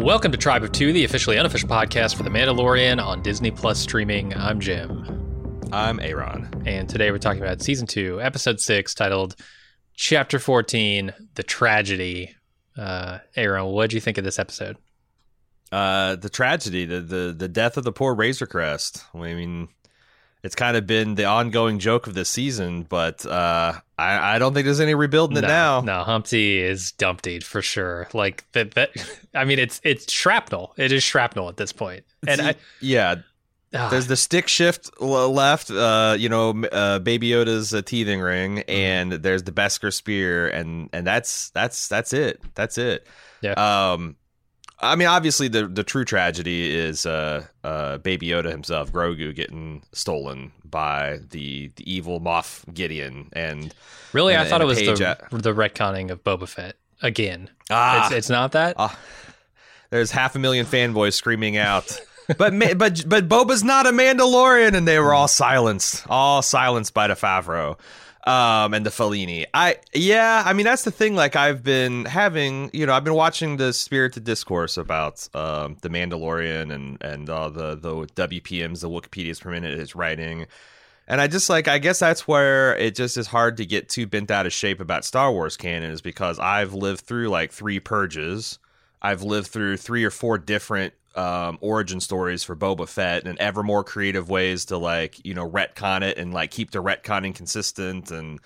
Welcome to Tribe of Two, the officially unofficial podcast for The Mandalorian on Disney Plus streaming. I'm Jim. I'm Aaron. And today we're talking about Season 2, Episode 6, titled Chapter 14, The Tragedy. Aaron, what did you think of this episode? The tragedy, the death of the poor Razor Crest. I mean, it's kind of been the ongoing joke of this season, but I don't think there's any rebuilding it now. No, Humpty is dumptied for sure. Like that. I mean, it's shrapnel. It is shrapnel at this point. And there's the stick shift left. Baby Yoda's teething ring, and there's the Beskar spear, and that's it. That's it. Yeah. I mean, obviously, the true tragedy is Baby Yoda himself, Grogu, getting stolen by the evil Moff Gideon. And really, I thought it was the retconning of Boba Fett again. It's not that. There's 500,000 fanboys screaming out, but Boba's not a Mandalorian, and they were all silenced by the Favreau. And the Fellini. I mean, that's the thing. Like, I've been watching the spirited discourse about the Mandalorian and all the WPMs, the Wikipedias per minute is writing. And I guess that's where it just is hard to get too bent out of shape about Star Wars canon, is because I've lived through like 3 purges. I've lived through 3 or 4 different origin stories for Boba Fett, and ever more creative ways to retcon it and keep the retconning consistent, and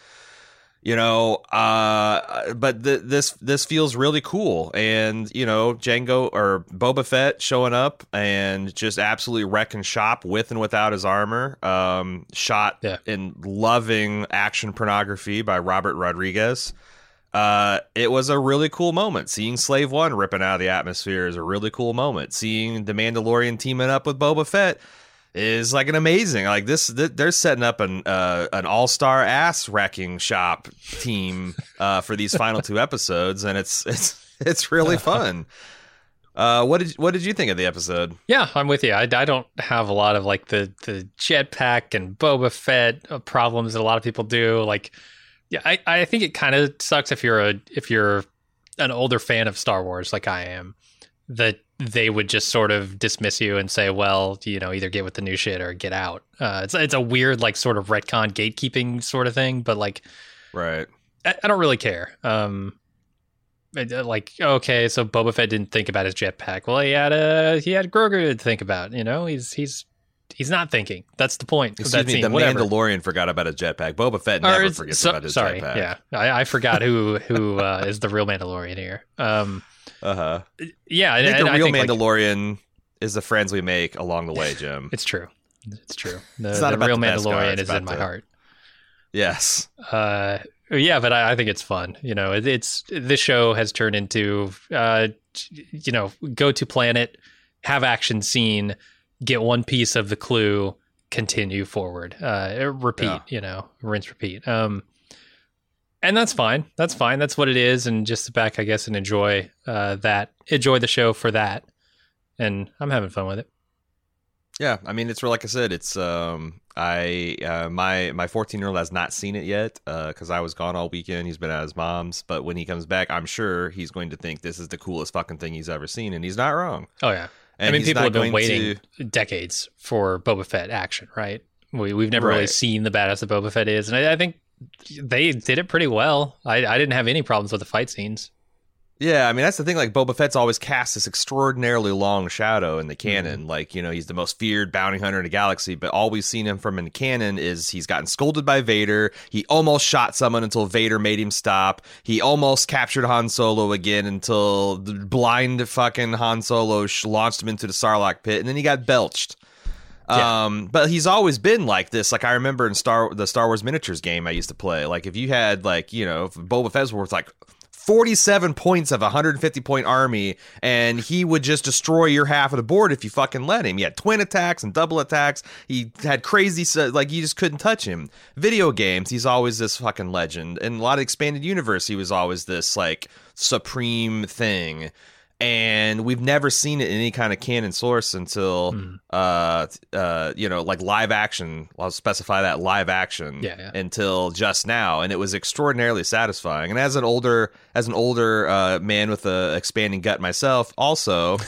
but this feels really cool. And Jango or Boba Fett showing up and just absolutely wrecking shop with and without his armor, shot in loving action pornography by Robert Rodriguez. It was a really cool moment. Seeing Slave One ripping out of the atmosphere is a really cool moment. Seeing the Mandalorian teaming up with Boba Fett is like an amazing, they're setting up an all-star ass wrecking shop team for these final 2 episodes, and it's really fun. What did you think of the episode? Yeah, I'm with you. I don't have a lot of the jetpack and Boba Fett problems that a lot of people do. Yeah, I think it kind of sucks if you're an older fan of Star Wars like I am, that they would just sort of dismiss you and say, well, either get with the new shit or get out. It's a weird sort of retcon gatekeeping sort of thing, but right. I don't really care. Okay, so Boba Fett didn't think about his jetpack. Well, he had Grogu to think about. He's not thinking. That's the point. Excuse me, the Mandalorian forgot about his jetpack. Boba Fett never forgets about his jetpack. Yeah, I forgot who is the real Mandalorian here. Yeah, I think the real Mandalorian is the friends we make along the way, Jim. It's true. The real Mandalorian is in my heart. Yes. Yeah, but I think it's fun. This show has turned into go to planet, have action scene, get one piece of the clue, continue forward, repeat, rinse, repeat. And that's fine. That's fine. That's what it is. And just sit back, I guess, and enjoy enjoy the show for that. And I'm having fun with it. Yeah. I mean, it's like I said, it's, my 14-year-old has not seen it yet, cause I was gone all weekend. He's been at his mom's, but when he comes back, I'm sure he's going to think this is the coolest fucking thing he's ever seen. And he's not wrong. Oh yeah. And people have been waiting decades for Boba Fett action, right? We've never really seen the badass that Boba Fett is. And I think they did it pretty well. I didn't have any problems with the fight scenes. Yeah, I mean, that's the thing. Boba Fett's always cast this extraordinarily long shadow in the canon. Mm-hmm. He's the most feared bounty hunter in the galaxy, but all we've seen him from in the canon is he's gotten scolded by Vader. He almost shot someone until Vader made him stop. He almost captured Han Solo again until the blind fucking Han Solo launched him into the Sarlacc pit, and then he got belched. Yeah. But he's always been like this. I remember in the Star Wars miniatures game I used to play. If you had if Boba Fett's worth 47 points of a 150-point army, and he would just destroy your half of the board if you fucking let him. He had twin attacks and double attacks. He had crazy, you just couldn't touch him. Video games, he's always this fucking legend. In a lot of expanded universe, he was always this, supreme thing. and we've never seen it in any kind of canon source until like live action. I'll specify that live action until just now, and it was extraordinarily satisfying. And as an older man with a expanding gut myself, also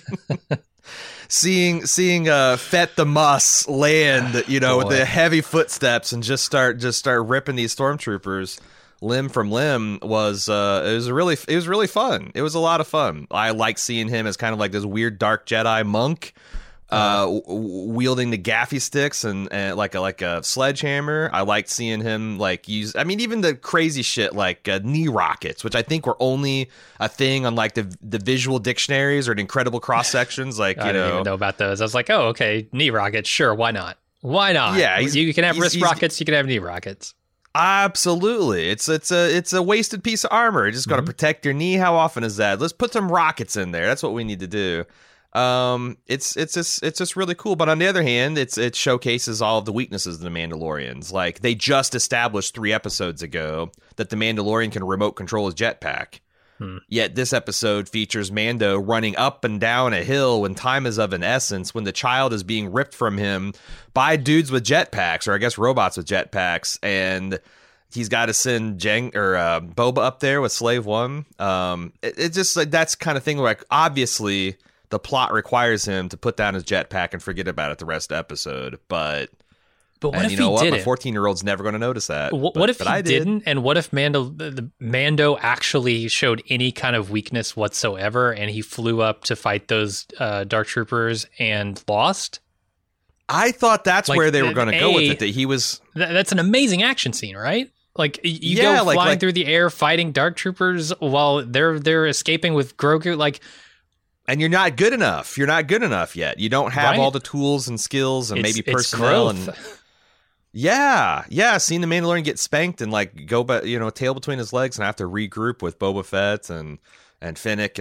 seeing Fett the Muss land, with the heavy footsteps and just start ripping these stormtroopers limb from limb was really fun. It was a lot of fun. I like seeing him as kind of like this weird dark Jedi monk, wielding the gaffy sticks and like a sledgehammer. I liked seeing him like use. I mean, even the crazy shit like knee rockets, which I think were only a thing on like the visual dictionaries or the incredible cross sections. Like I didn't even know about those. I was like, oh, okay, knee rockets, sure, why not? Why not? Yeah, you can have wrist rockets, you can have knee rockets. Absolutely. It's a wasted piece of armor. You just got to protect your knee. How often is that? Let's put some rockets in there. That's what we need to do. It's just really cool. But on the other hand, it showcases all of the weaknesses of the Mandalorians. Like they just established 3 episodes ago that the Mandalorian can remote control his jetpack. Yet this episode features Mando running up and down a hill when time is of an essence, when the child is being ripped from him by dudes with jetpacks, or I guess robots with jetpacks, and he's got to send Boba up there with Slave One. It's just like that's kind of thing where like, obviously the plot requires him to put down his jetpack and forget about it the rest of the episode, but what if you know he what? didn't? My 14-year-old's never going to notice that. What if he didn't? And what if Mando actually showed any kind of weakness whatsoever, and he flew up to fight those Dark Troopers and lost? I thought that's like, where they were going to go with it. That he was. That's an amazing action scene, right? Like you go flying through the air, fighting Dark Troopers while they're escaping with Grogu, like. And you're not good enough. You're not good enough yet. You don't have all the tools and skills and maybe personnel and. Yeah, seeing the Mandalorian get spanked and like go, tail between his legs and have to regroup with Boba Fett and Fennec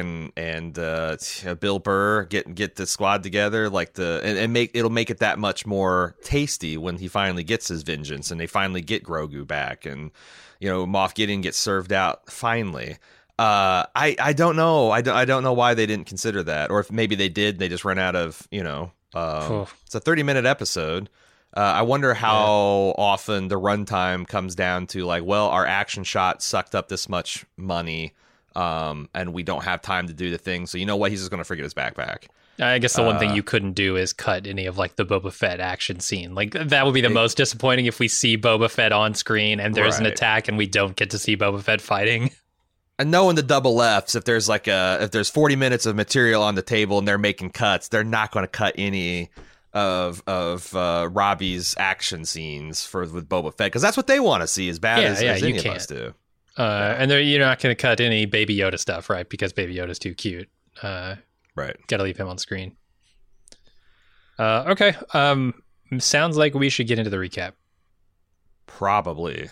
and Bill Burr get the squad together, like it'll make it that much more tasty when he finally gets his vengeance and they finally get Grogu back and Moff Gideon gets served out finally. I don't know. I don't know why they didn't consider that, or if maybe they did, they just ran out of it's a 30-minute episode. I wonder how often the runtime comes down to like, well, our action shot sucked up this much money, and we don't have time to do the thing. So you know what? He's just going to forget his backpack. I guess the one thing you couldn't do is cut any of like the Boba Fett action scene. Like that would be the most disappointing if we see Boba Fett on screen and there's an attack and we don't get to see Boba Fett fighting. And knowing the double Fs, if there's 40 minutes of material on the table and they're making cuts, they're not going to cut any of Robbie's action scenes with Boba Fett, because that's what they want to see as bad as any of us do. And you're not going to cut any Baby Yoda stuff, right? Because Baby Yoda's too cute. Right. Got to leave him on screen. Okay. Sounds like we should get into the recap. Probably.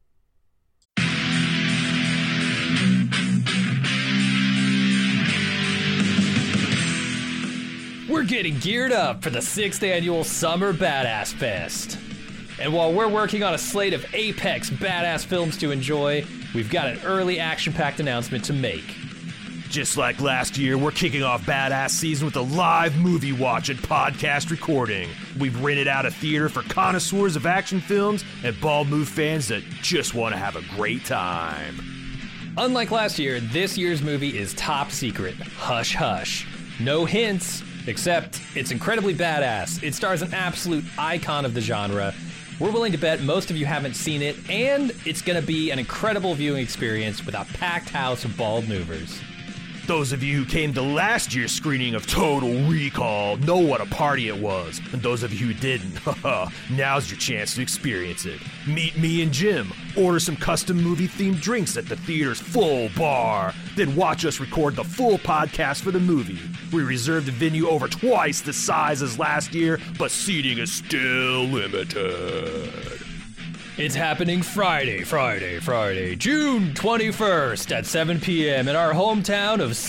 We're getting geared up for the 6th annual Summer Badass Fest. And while we're working on a slate of apex badass films to enjoy, we've got an early action-packed announcement to make. Just like last year, we're kicking off Badass Season with a live movie watch and podcast recording. We've rented out a theater for connoisseurs of action films and Bald Move fans that just want to have a great time. Unlike last year, this year's movie is top secret. Hush hush. No hints. Except, it's incredibly badass. It stars an absolute icon of the genre. We're willing to bet most of you haven't seen it, and it's going to be an incredible viewing experience with a packed house of bald movers. Those of you who came to last year's screening of Total Recall know what a party it was. And those of you who didn't, now's your chance to experience it. Meet me and Jim, order some custom movie-themed drinks at the theater's full bar, then watch us record the full podcast for the movie. We reserved the venue over twice the size as last year, but seating is still limited. It's happening Friday, June 21st at 7 p.m. in our hometown of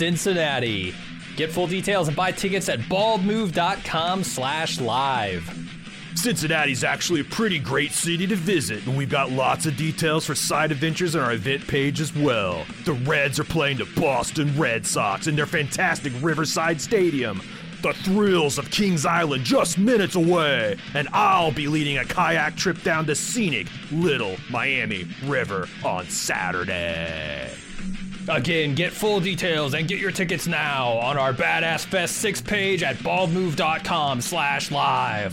Cincinnati. Get full details and buy tickets at baldmove.com/live. Cincinnati's actually a pretty great city to visit, and we've got lots of details for side adventures on our event page as well. The Reds are playing the Boston Red Sox in their fantastic Riverside Stadium. The thrills of Kings Island just minutes away, and I'll be leading a kayak trip down the scenic Little Miami River on Saturday. Again, get full details and get your tickets now on our Badass Fest 6 page at baldmove.com/live.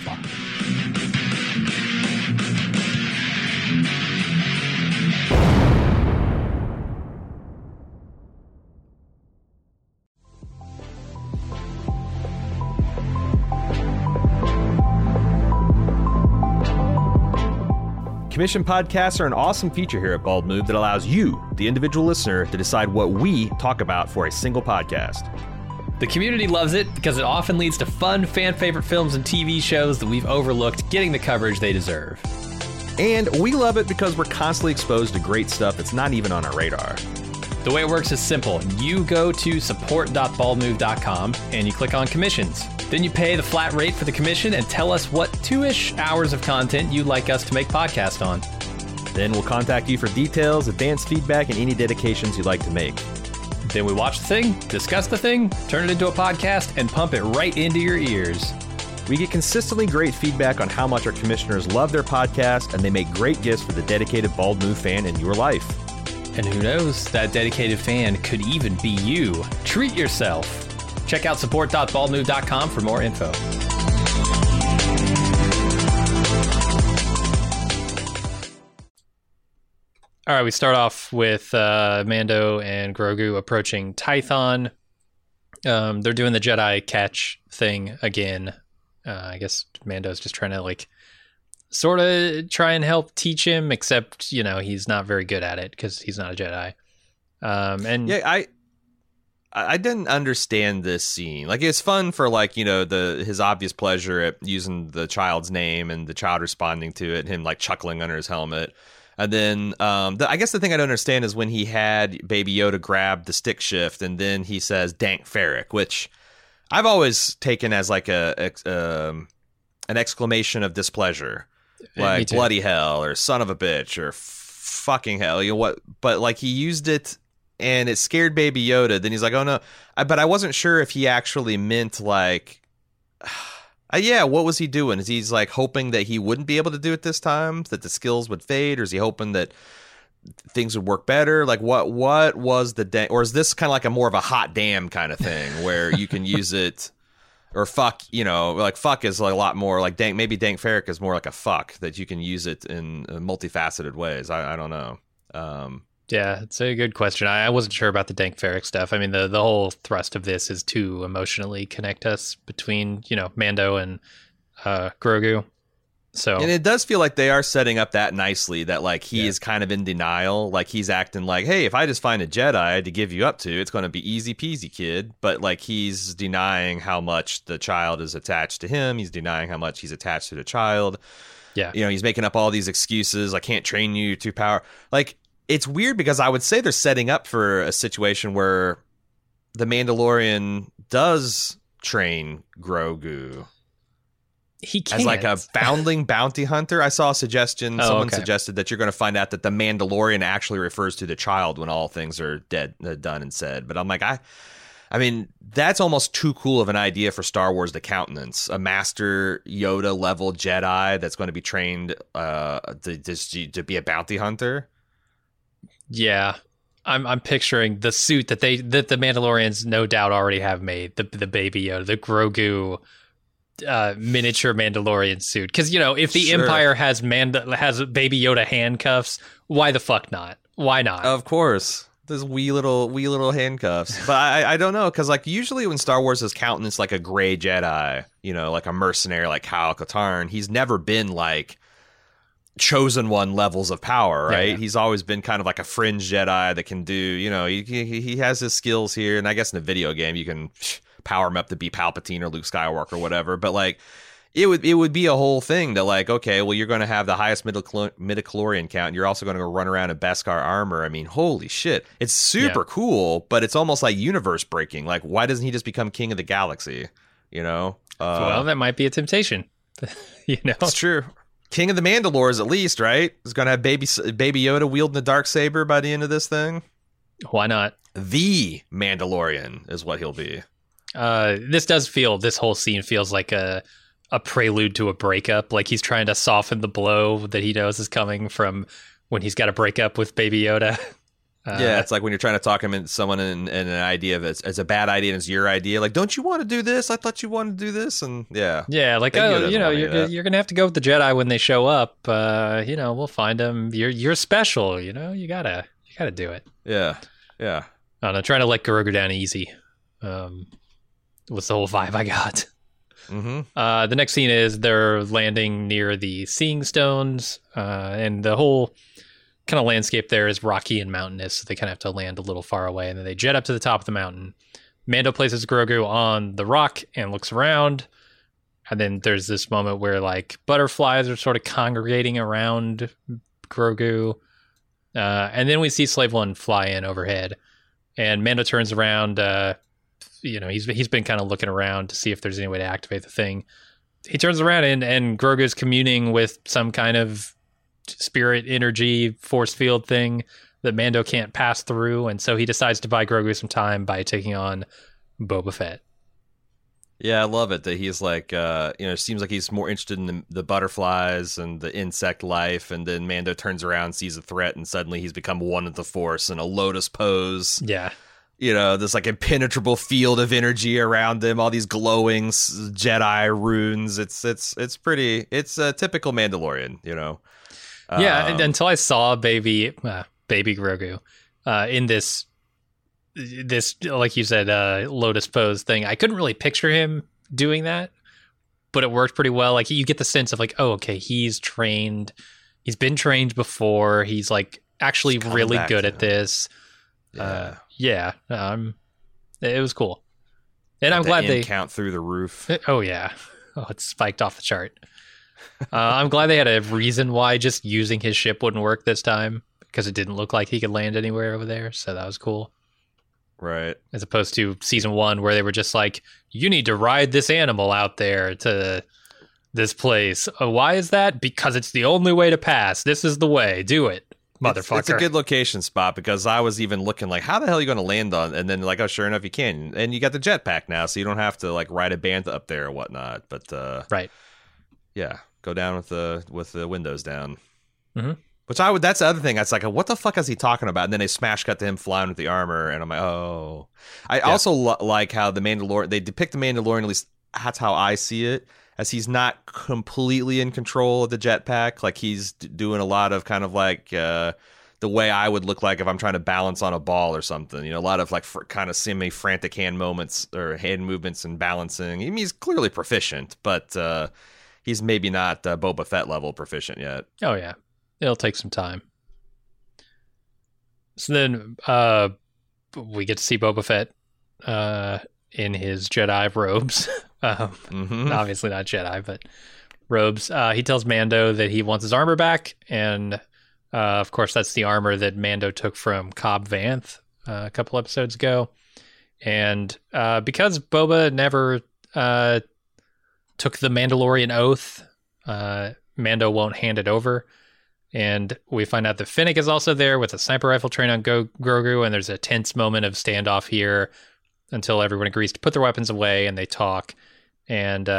Commission podcasts are an awesome feature here at Bald Move that allows you, the individual listener, to decide what we talk about for a single podcast. The community loves it because it often leads to fun, fan-favorite films and TV shows that we've overlooked getting the coverage they deserve. And we love it because we're constantly exposed to great stuff that's not even on our radar. The way it works is simple. You go to support.baldmove.com and you click on commissions. Then you pay the flat rate for the commission and tell us what 2-ish hours of content you'd like us to make podcast on. Then we'll contact you for details, advanced feedback, and any dedications you'd like to make. Then we watch the thing, discuss the thing, turn it into a podcast, and pump it right into your ears. We get consistently great feedback on how much our commissioners love their podcast, and they make great gifts for the dedicated Bald Move fan in your life. And who knows, that dedicated fan could even be you. Treat yourself. Check out support.baldmove.com for more info. All right, we start off with Mando and Grogu approaching Tython. They're doing the Jedi catch thing again. I guess Mando's just trying to sort of try and help teach him, except, he's not very good at it because he's not a Jedi. I didn't understand this scene. It's fun for his obvious pleasure at using the child's name and the child responding to it, him chuckling under his helmet. And then I guess the thing I don't understand is when he had Baby Yoda grab the stick shift and then he says Dank Farrik, which I've always taken as an exclamation of displeasure. Bloody hell or son of a bitch or fucking hell. But he used it and it scared Baby Yoda. Then he's like, oh no. But I wasn't sure if he actually meant what was he doing? Is he's hoping that he wouldn't be able to do it this time, that the skills would fade, or is he hoping that things would work better? What was the or is this kind of a more of a hot damn kind of thing where you can use it, or fuck, fuck is a lot more dank. Maybe Dank Farrik is more like a fuck that you can use it in multifaceted ways. I don't know. Yeah, it's a good question. I wasn't sure about the Dank Farrik stuff. I mean, the whole thrust of this is to emotionally connect us between, Mando and Grogu. So, and it does feel like they are setting up that nicely, that he is kind of in denial. He's acting hey, if I just find a Jedi to give you up to, it's going to be easy peasy, kid. But he's denying how much the child is attached to him. He's denying how much he's attached to the child. Yeah. He's making up all these excuses. I can't train you to power. It's weird because I would say they're setting up for a situation where the Mandalorian does train Grogu. He can't. As a foundling bounty hunter. I saw a suggestion. Someone suggested that you're going to find out that the Mandalorian actually refers to the child when all things are done and said. But I'm I mean, that's almost too cool of an idea for Star Wars to countenance. A Master Yoda level Jedi that's going to be trained to be a bounty hunter. Yeah, I'm picturing the suit that the Mandalorians no doubt already have made, the Baby Yoda, the Grogu miniature Mandalorian suit. Because if the Empire has Baby Yoda handcuffs, why the fuck not? Why not? Of course, those wee little handcuffs. But I don't know, because usually when Star Wars is countenance a gray Jedi, a mercenary like Kyle Katarn, he's never been chosen one levels of power, right? Yeah. He's always been kind of a fringe Jedi that can do, he has his skills here, and I guess in a video game you can power him up to be Palpatine or Luke Skywalker or whatever, but it would be a whole thing to okay, well, you're going to have the highest midichlorian count, and you're also going to go run around in Beskar armor. I mean, holy shit, it's super cool, but it's almost universe breaking. Why doesn't he just become king of the galaxy? Well, that might be a temptation. You know, It's true. King of the Mandalores, at least, right? Is going to have baby Yoda wielding the Darksaber by the end of this thing. why not? The Mandalorian is what he'll be. This whole scene feels like a prelude to a breakup. Like he's trying to soften the blow that he knows is coming from when he's got to break up with Baby Yoda. Yeah, it's like when you're trying to talk him into someone in an idea that's a bad idea and it's your idea. Like, don't you want to do this? I thought you wanted to do this. And yeah. Yeah, like, Baby Yoda oh, doesn't you know, want any of that. you're gonna have to go with the Jedi when they show up. You know, we'll find them. You're special. You know, you gotta do it. Yeah. Yeah. I don't know, trying to let Grogu down easy. Was the whole vibe I got. Mm-hmm. The next scene is they're landing near the Seeing Stones, and the whole kind of landscape there is rocky and mountainous, so they kind of have to land a little far away, and then they jet up to the top of the mountain. Mando places Grogu on the rock and looks around, and then there's this moment where like butterflies are sort of congregating around Grogu, and then we see Slave One fly in overhead, and Mando turns around. You know, he's been kind of looking around to see if there's any way to activate the thing. He turns around and Grogu's communing with some kind of spirit energy force field thing that Mando can't pass through, and so he decides to buy Grogu some time by taking on Boba Fett. Yeah, I love it that he's like, it seems like he's more interested in the butterflies and the insect life, and then Mando turns around, sees a threat, and suddenly he's become one with the Force in a lotus pose. Yeah. You know, this like impenetrable field of energy around him, all these glowing Jedi runes. It's a typical Mandalorian, you know. Yeah, until I saw baby Grogu in this like you said lotus pose thing, I couldn't really picture him doing that, but it worked pretty well. Like you get the sense of like, oh, okay, he's trained, he's been trained before, he's like actually really good at this. Yeah. It was cool, and I'm The glad they count through the roof. Oh yeah, it's spiked off the chart. I'm glad they had a reason why just using his ship wouldn't work this time, because it didn't look like he could land anywhere over there. So that was cool. Right. As opposed to season 1 where they were just like, you need to ride this animal out there to this place. Why is that? Because it's the only way to pass. This is the way. Do it, motherfucker. It's a good location spot, because I was even looking like, how the hell are you going to land on? And then like, oh, sure enough, you can. And you got the jetpack now, so you don't have to like ride a bantha up there or whatnot. But Right. yeah, go down with the windows down. Mm-hmm. That's the other thing. It's like, what the fuck is he talking about? And then they smash cut to him flying with the armor, and I'm like, oh. I also like how they depict the Mandalorian, at least that's how I see it, as he's not completely in control of the jetpack. Like he's doing a lot of kind of like the way I would look like if I'm trying to balance on a ball or something. You know, a lot of like kind of semi-frantic hand movements and balancing. I mean, he's clearly proficient, but he's maybe not Boba Fett level proficient yet. Oh yeah. It'll take some time. So then we get to see Boba Fett in his Jedi robes. Obviously not Jedi, but robes. He tells Mando that he wants his armor back, and of course that's the armor that Mando took from Cobb Vanth a couple episodes ago. And because Boba never took the Mandalorian oath, Mando won't hand it over. And we find out that Finnick is also there with a sniper rifle trained on Grogu, and there's a tense moment of standoff here until everyone agrees to put their weapons away and they talk. And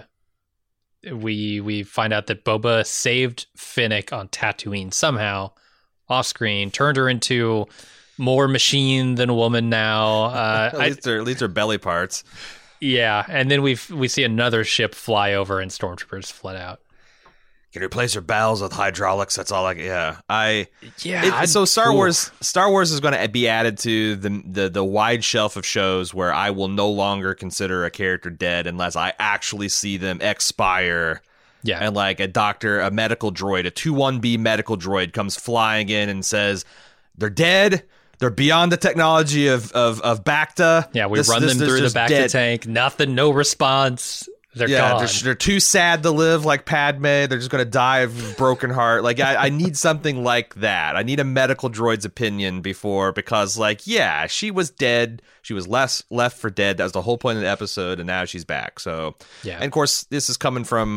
we find out that Boba saved Finnick on Tatooine somehow, off screen, turned her into more machine than woman now. At least her belly parts. Yeah, and then we see another ship fly over and stormtroopers flood out. Can replace her bowels with hydraulics. That's all so Star Wars is going to be added to the wide shelf of shows where I will no longer consider a character dead unless I actually see them expire. Yeah. And like a medical droid, a 21B medical droid comes flying in and says, they're dead. They're beyond the technology of Bacta. Yeah, we run them through the Bacta tank. Nothing, no response. They're gone. They're too sad to live like Padme. They're just going to die of a broken heart. Like, I need something like that. I need a medical droid's opinion because, like, yeah, she was dead. She was left for dead. That was the whole point of the episode, and now she's back. So, yeah. And, of course, this is coming from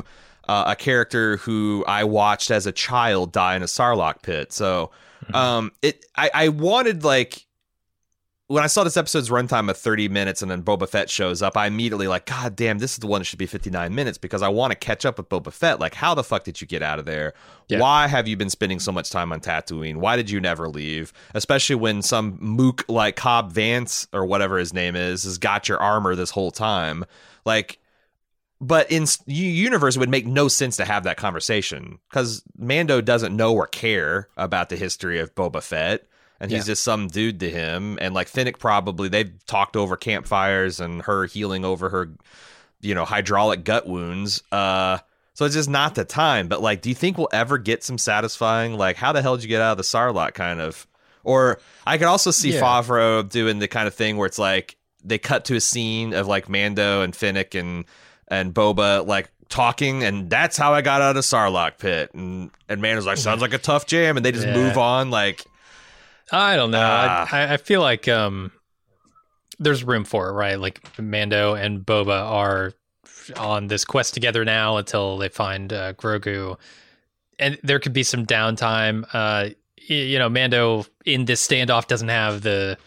a character who I watched as a child die in a Sarlacc pit. So I wanted, like, when I saw this episode's runtime of 30 minutes and then Boba Fett shows up, I immediately like, God damn, this is the one that should be 59 minutes because I want to catch up with Boba Fett. Like, how the fuck did you get out of there? Yeah. Why have you been spending so much time on Tatooine? Why did you never leave? Especially when some mook like Cobb Vance or whatever his name is has got your armor this whole time. Like, but in universe, it would make no sense to have that conversation because Mando doesn't know or care about the history of Boba Fett. And he's just some dude to him. And like Fennec probably, they've talked over campfires and her healing over her, hydraulic gut wounds. So it's just not the time. But like, do you think we'll ever get some satisfying, like, how the hell did you get out of the Sarlacc kind of? Or I could also see Favreau doing the kind of thing where it's like they cut to a scene of like Mando and Fennec and Boba like talking, and that's how I got out of Sarlacc pit. And Mando's like, sounds like a tough jam. And they just move on like. I don't know. I feel like there's room for it, right? Like Mando and Boba are on this quest together now until they find Grogu, and there could be some downtime. Mando in this standoff doesn't have the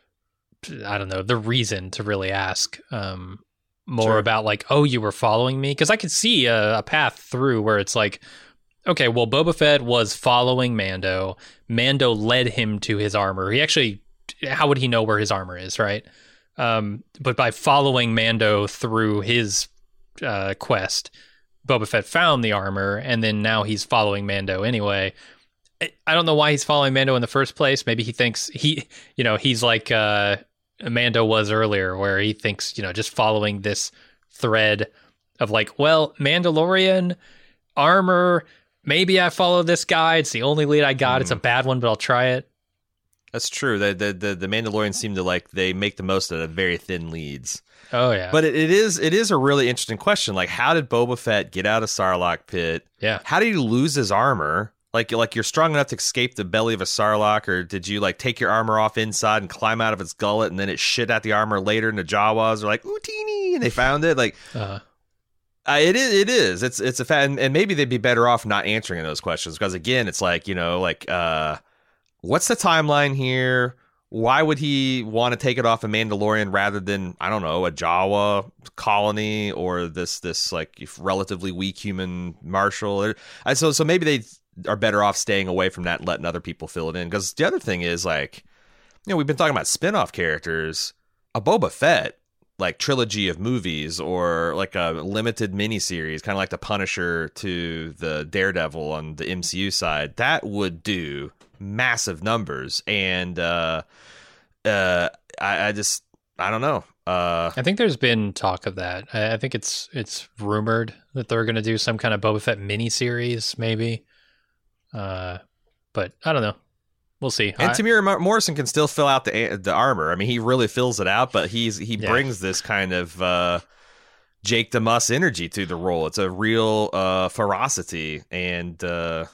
reason to really ask more about like, oh, you were following me, because I could see a path through where it's like, okay, well, Boba Fett was following Mando. Mando led him to his armor. He actually, how would he know where his armor is, right? But by following Mando through his quest, Boba Fett found the armor, and then now he's following Mando anyway. I don't know why he's following Mando in the first place. Maybe he thinks he's like Mando was earlier, where he thinks, just following this thread of like, well, Mandalorian armor. Maybe I follow this guy. It's the only lead I got. It's a bad one, but I'll try it. That's true. The Mandalorians seem to like, they make the most of very thin leads. Oh yeah. But it is a really interesting question. Like, how did Boba Fett get out of Sarlacc pit? Yeah. How did he lose his armor? Like you're strong enough to escape the belly of a Sarlacc, or did you like take your armor off inside and climb out of its gullet, and then it shit out the armor later, and the Jawas are like, ooh, teeny, and they found it? Like, it is. It's a fact, and maybe they'd be better off not answering those questions because again, it's like, what's the timeline here? Why would he want to take it off a Mandalorian rather than, I don't know, a Jawa colony or this like relatively weak human marshal? So maybe they are better off staying away from that and letting other people fill it in. Because the other thing is, like, we've been talking about spin-off characters. A Boba Fett like trilogy of movies, or like a limited miniseries, kind of like the Punisher to the Daredevil on the MCU side, that would do massive numbers. And I don't know. I think there's been talk of that. I think it's rumored that they're going to do some kind of Boba Fett miniseries, maybe. But I don't know. We'll see. And Tamir Morrison can still fill out the armor. I mean, he really fills it out, but he brings this kind of Jake DeMuss energy to the role. It's a real ferocity, and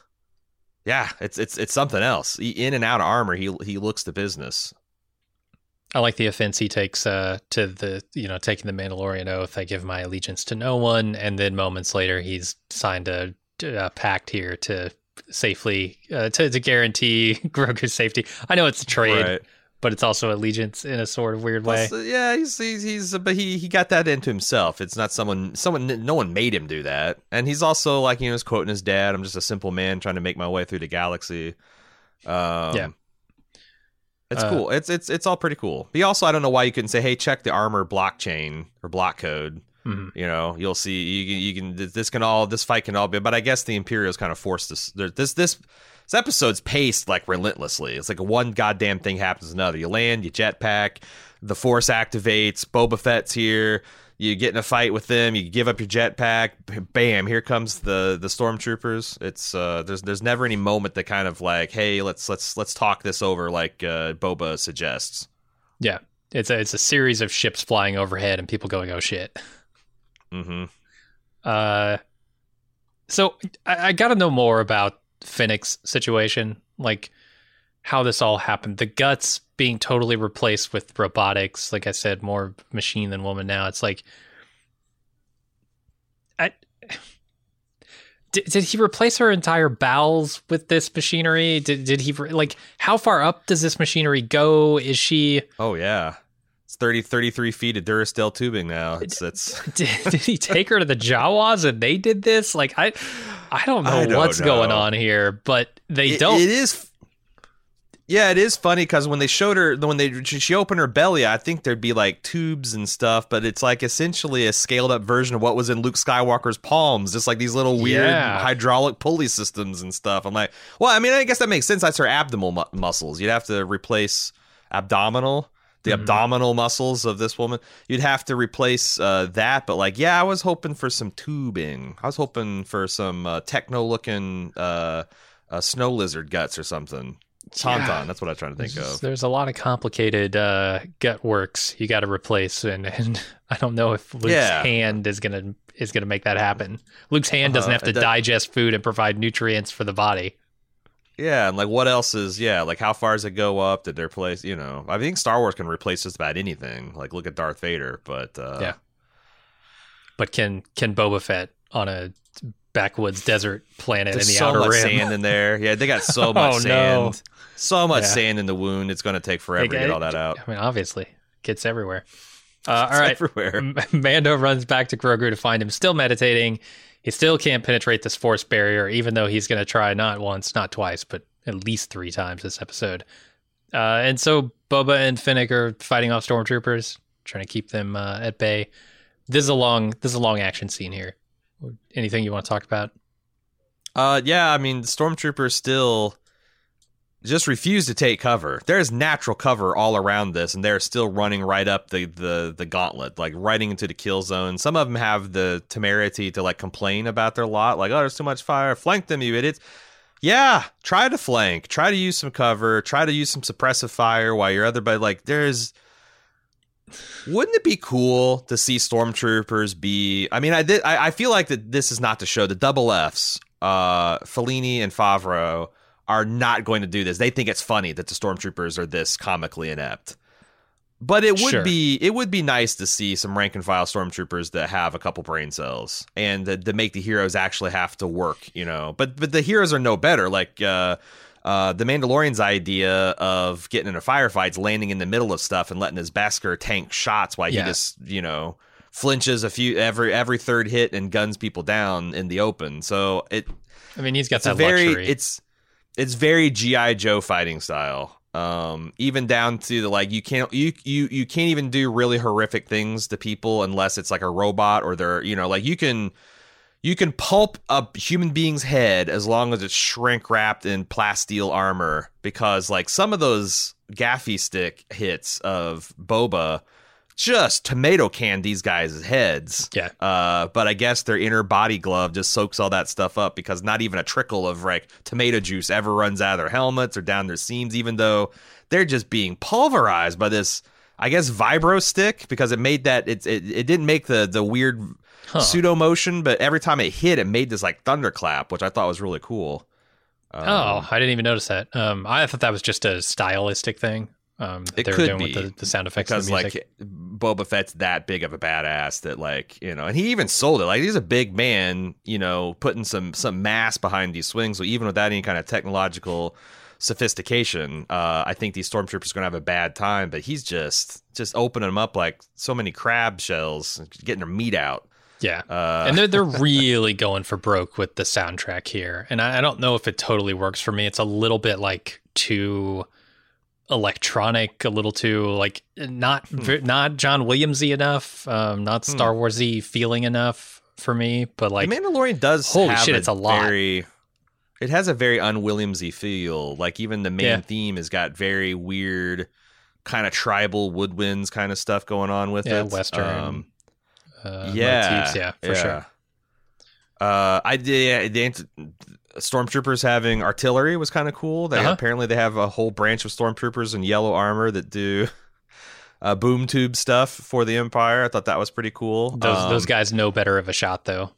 it's something else. In and out of armor, he looks the business. I like the offense he takes to the taking the Mandalorian oath. I give my allegiance to no one, and then moments later, he's signed a pact here to safely to guarantee Grogu's safety. I know it's a trade, right, but it's also allegiance in a sort of weird way. But he got that into himself. It's not someone. No one made him do that, and he's also like, he's quoting his dad. I'm just a simple man trying to make my way through the galaxy. It's cool. It's all pretty cool. But also, I don't know why you couldn't say, hey, check the armor blockchain or block code. Mm-hmm. You'll see. You can. This fight can all be. But I guess the Imperials kind of forced this. This episode's paced like relentlessly. It's like one goddamn thing happens to another. You land, you jetpack, the Force activates. Boba Fett's here. You get in a fight with them. You give up your jetpack. Bam! Here comes the stormtroopers. It's there's never any moment that kind of like, hey, let's talk this over, like Boba suggests. Yeah, it's a series of ships flying overhead and people going, oh shit. Mm-hmm. So I got to know more about Fennec's situation, like how this all happened. The guts being totally replaced with robotics. Like I said, more machine than woman now. It's like, Did he replace her entire bowels with this machinery? Did he like? How far up does this machinery go? Is she? Oh yeah, it's 33 feet of Duracell tubing now. Did he take her to the Jawas and they did this? Like I don't know what's going on here, but they don't. It is. Yeah, it is funny because when they showed her, she opened her belly, I think there'd be like tubes and stuff, but it's like essentially a scaled up version of what was in Luke Skywalker's palms, just like these little weird hydraulic pulley systems and stuff. I'm like, well, I mean, I guess that makes sense. That's her abdominal muscles. You'd have to replace the abdominal muscles of this woman. You'd have to replace that, but like, yeah, I was hoping for some tubing. I was hoping for some techno-looking snow lizard guts or something. Tauntaun, that's what I was trying to think of. There's a lot of complicated gut works you got to replace, and I don't know if Luke's hand is gonna make that happen. Luke's hand doesn't have to digest food and provide nutrients for the body. Yeah, and like what else is like how far does it go up? Did they replace? I think Star Wars can replace just about anything. Like look at Darth Vader, but But can Boba Fett on a backwoods desert planet There's in the so outer much rim? sand in there. Yeah, they got so much Oh, sand. no. So much sand in the wound. It's going to take forever to get all that out. I mean, obviously, gets everywhere. All right, everywhere. Mando runs back to Grogu to find him still meditating. He still can't penetrate this force barrier, even though he's going to try not once, not twice, but at least 3 times this episode. And so Boba and Finnick are fighting off stormtroopers, trying to keep them at bay. This is a long action scene here. Anything you want to talk about? Yeah, I mean, the stormtroopers still just refuse to take cover. There's natural cover all around this, and they're still running right up the gauntlet, like right into the kill zone. Some of them have the temerity to like complain about their lot, like, oh, there's too much fire. Flank them, you idiots. Yeah, try to flank. Try to use some cover. Try to use some suppressive fire while your other buddy, like, wouldn't it be cool to see stormtroopers be? I mean, I feel like that this is not to show the double Fs. Fellini and Favreau are not going to do this. They think it's funny that the stormtroopers are this comically inept. But it would be nice to see some rank and file stormtroopers that have a couple brain cells and that make the heroes actually have to work, But the heroes are no better. Like the Mandalorian's idea of getting in a firefight, landing in the middle of stuff and letting his Beskar tank shots while he just, flinches every third hit and guns people down in the open. So he's got that luxury. It's very G.I. Joe fighting style. Even down to the like you can't even do really horrific things to people unless it's like a robot or they're like you can pulp a human being's head as long as it's shrink wrapped in plasteel armor, because like some of those gaffy stick hits of Boba just tomato can these guys' heads. Yeah. But I guess their inner body glove just soaks all that stuff up, because not even a trickle of like tomato juice ever runs out of their helmets or down their seams, even though they're just being pulverized by this, I guess, vibro stick, because it made that it didn't make the weird pseudo motion, but every time it hit, it made this like thunderclap, which I thought was really cool. I didn't even notice that. I thought that was just a stylistic thing. It they were could doing be with the sound effects, because and the music. like Boba Fett's that big of a badass that like and he even sold it. Like he's a big man, putting some mass behind these swings. So even without any kind of technological sophistication, I think these stormtroopers are gonna have a bad time. But he's just opening them up like so many crab shells, getting their meat out. Yeah, and they're really going for broke with the soundtrack here, and I don't know if it totally works for me. It's a little bit like too electronic, a little too like not John Williamsy enough, not Star Warsy feeling enough for me. But like The Mandalorian does holy have shit, it's a lot. It has a very un-Williamsy feel. Like even the main theme has got very weird kind of tribal woodwinds kind of stuff going on with it. Western motifs, for sure. Stormtroopers having artillery was kind of cool. Apparently they have a whole branch of stormtroopers in yellow armor that do boom tube stuff for the Empire. I thought that was pretty cool. Those guys know better of a shot, though.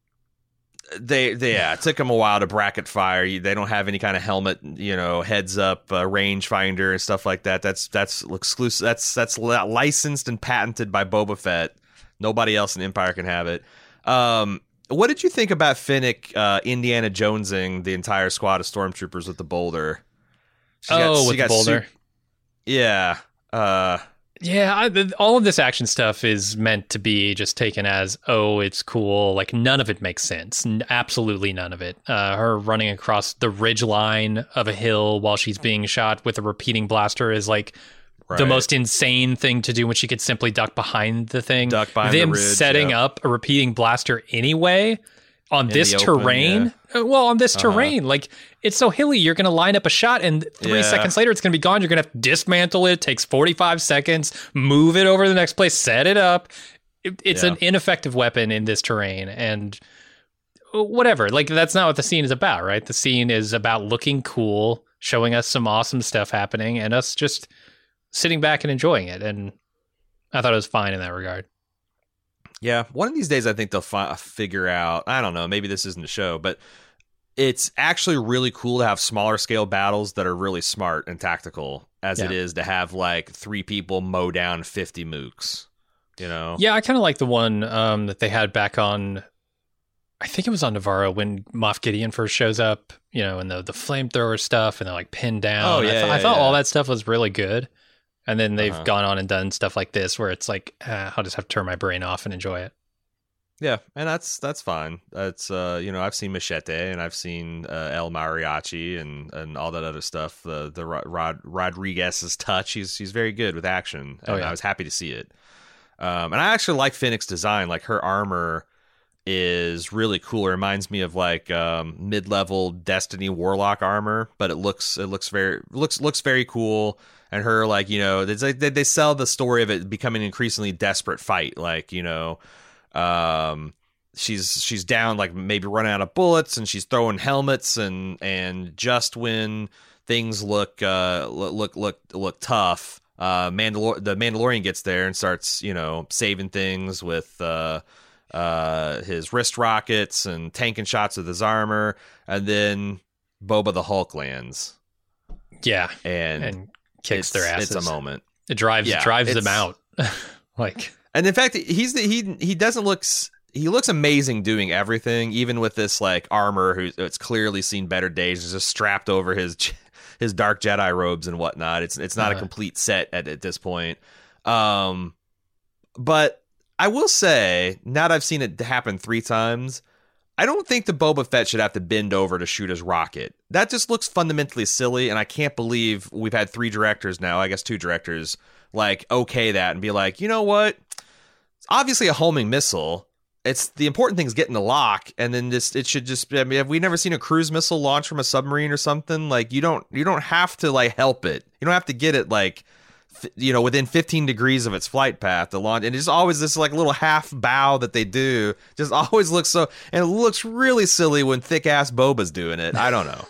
It took them a while to bracket fire. They don't have any kind of helmet, heads up range finder and stuff like that. That's exclusive. That's licensed and patented by Boba Fett. Nobody else in Empire can have it. What did you think about Finnick Indiana Jonesing the entire squad of stormtroopers with the boulder? With the boulder. Yeah. All of this action stuff is meant to be just taken as, oh, it's cool. Like, none of it makes sense. Absolutely none of it. Her running across the ridge line of a hill while she's being shot with a repeating blaster is like the most insane thing to do when she could simply duck behind the thing. Duck behind the ridge, setting up a repeating blaster anyway on this terrain. On this terrain, like, it's so hilly, you're going to line up a shot and 3 seconds later it's going to be gone. You're going to have to dismantle it. It takes 45 seconds, move it over to the next place, set it up. It's an ineffective weapon in this terrain, and whatever. Like, that's not what the scene is about, right? The scene is about looking cool, showing us some awesome stuff happening, and us just sitting back and enjoying it. And I thought it was fine in that regard. Yeah, one of these days I think they'll figure out, I don't know, maybe this isn't a show, but it's actually really cool to have smaller scale battles that are really smart and tactical as it is to have like 3 people mow down 50 mooks, you know? Yeah, I kind of like the one that they had back on, I think it was on Navarro when Moff Gideon first shows up, you know, and the flamethrower stuff and they're like pinned down. I thought all that stuff was really good. And then they've gone on and done stuff like this where it's like, I'll just have to turn my brain off and enjoy it. Yeah, and that's fine. That's I've seen Machete and I've seen El Mariachi and all that other stuff. The Rodriguez's touch. He's very good with action. And I was happy to see it. And I actually like Finnick's design. Like, her armor is really cool. It reminds me of like mid-level Destiny Warlock armor, but it looks very cool. And her, like, you know, they sell the story of it becoming an increasingly desperate fight. Like, you know, she's down, like, maybe running out of bullets, and she's throwing helmets, and just when things look tough, the Mandalorian gets there and starts, you know, saving things with his wrist rockets and tanking shots with his armor, and then Boba the Hulk lands. Yeah, and kicks their asses. It's a moment. It drives them out. Like, and in fact, he doesn't look. He looks amazing doing everything, even with this like armor. It's clearly seen better days. It's just strapped over his dark Jedi robes and whatnot. It's not a complete set at this point. But I will say, now that I've seen it happen 3 times, I don't think the Boba Fett should have to bend over to shoot his rocket. That just looks fundamentally silly, and I can't believe we've had 3 directors now, I guess 2 directors, like, okay that and be like, you know what? It's obviously a homing missile. It's the important thing is getting the lock, and then it should just. I mean, have we never seen a cruise missile launch from a submarine or something? Like, you don't have to like help it. You don't have to get it like, you know, within 15 degrees of its flight path to launch. And it's always this like little half bow that they do. Just always looks so, and it looks really silly when thick ass Boba's doing it. I don't know.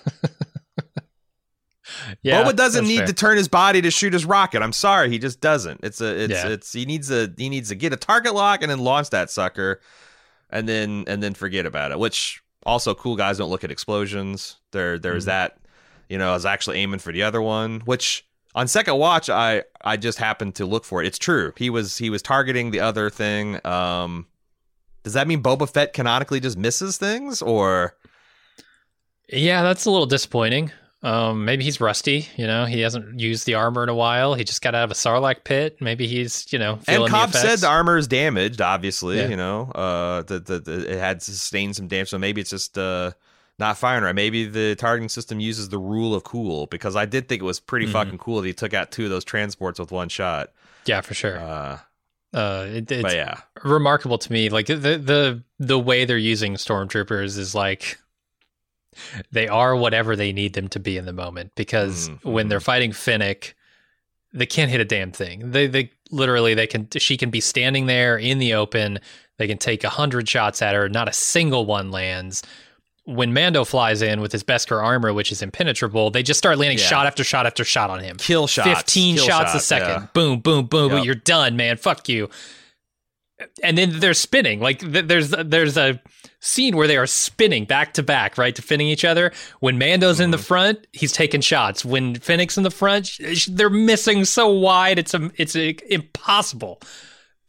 Boba doesn't need to turn his body to shoot his rocket. I'm sorry, he just doesn't. He needs to get a target lock and then launch that sucker, and then forget about it. Which also, cool guys don't look at explosions. There's that. You know, I was actually aiming for the other one, which on second watch I just happened to look for it. It's true. He was targeting the other thing. Does that mean Boba Fett canonically just misses things, or? Yeah, that's a little disappointing. Maybe he's rusty, you know, he hasn't used the armor in a while. He just got out of a Sarlacc pit. Maybe he's, you know, feeling and Cobb the effects. said the armor is damaged, obviously, you know, it had sustained some damage. So maybe it's just, not firing right. Maybe the targeting system uses the rule of cool, because I did think it was pretty fucking cool that he took out 2 of those transports with one shot. Yeah, for sure. It's remarkable to me. Like the way they're using stormtroopers is like, they are whatever they need them to be in the moment, because when they're fighting Finnick, they can't hit a damn thing. They literally, she can be standing there in the open. They can take 100 shots at her. Not a single one lands. When Mando flies in with his Beskar armor, which is impenetrable, they just start landing shot after shot after shot on him. Kill shots. 15 shots a second. Yeah. Boom, boom, boom. Yep. You're done, man. Fuck you. And then they're spinning. Like, there's a scene where they are spinning back to back, right, defending each other. When Mando's in the front, he's taking shots. When Finnick's in the front, they're missing so wide, it's impossible.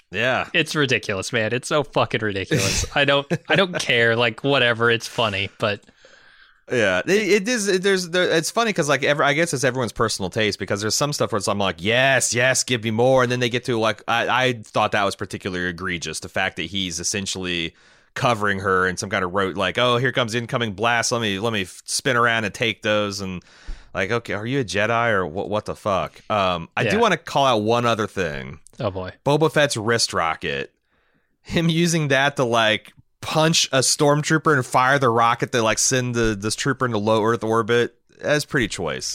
Yeah. It's ridiculous, man. It's so fucking ridiculous. I don't care. Like, whatever. It's funny, but Yeah, it is. It's funny because I guess it's everyone's personal taste, because there's some stuff where I'm like, yes, give me more, and then they get to like, I thought that was particularly egregious. The fact that he's essentially covering her in some kind of rote, like, oh, here comes incoming blast. Let me spin around and take those, and like, okay, are you a Jedi or what the fuck? I do want to call out one other thing. oh boy, Boba Fett's wrist rocket, him using that to like punch a stormtrooper and fire the rocket to like send this trooper into low Earth orbit. That's pretty choice.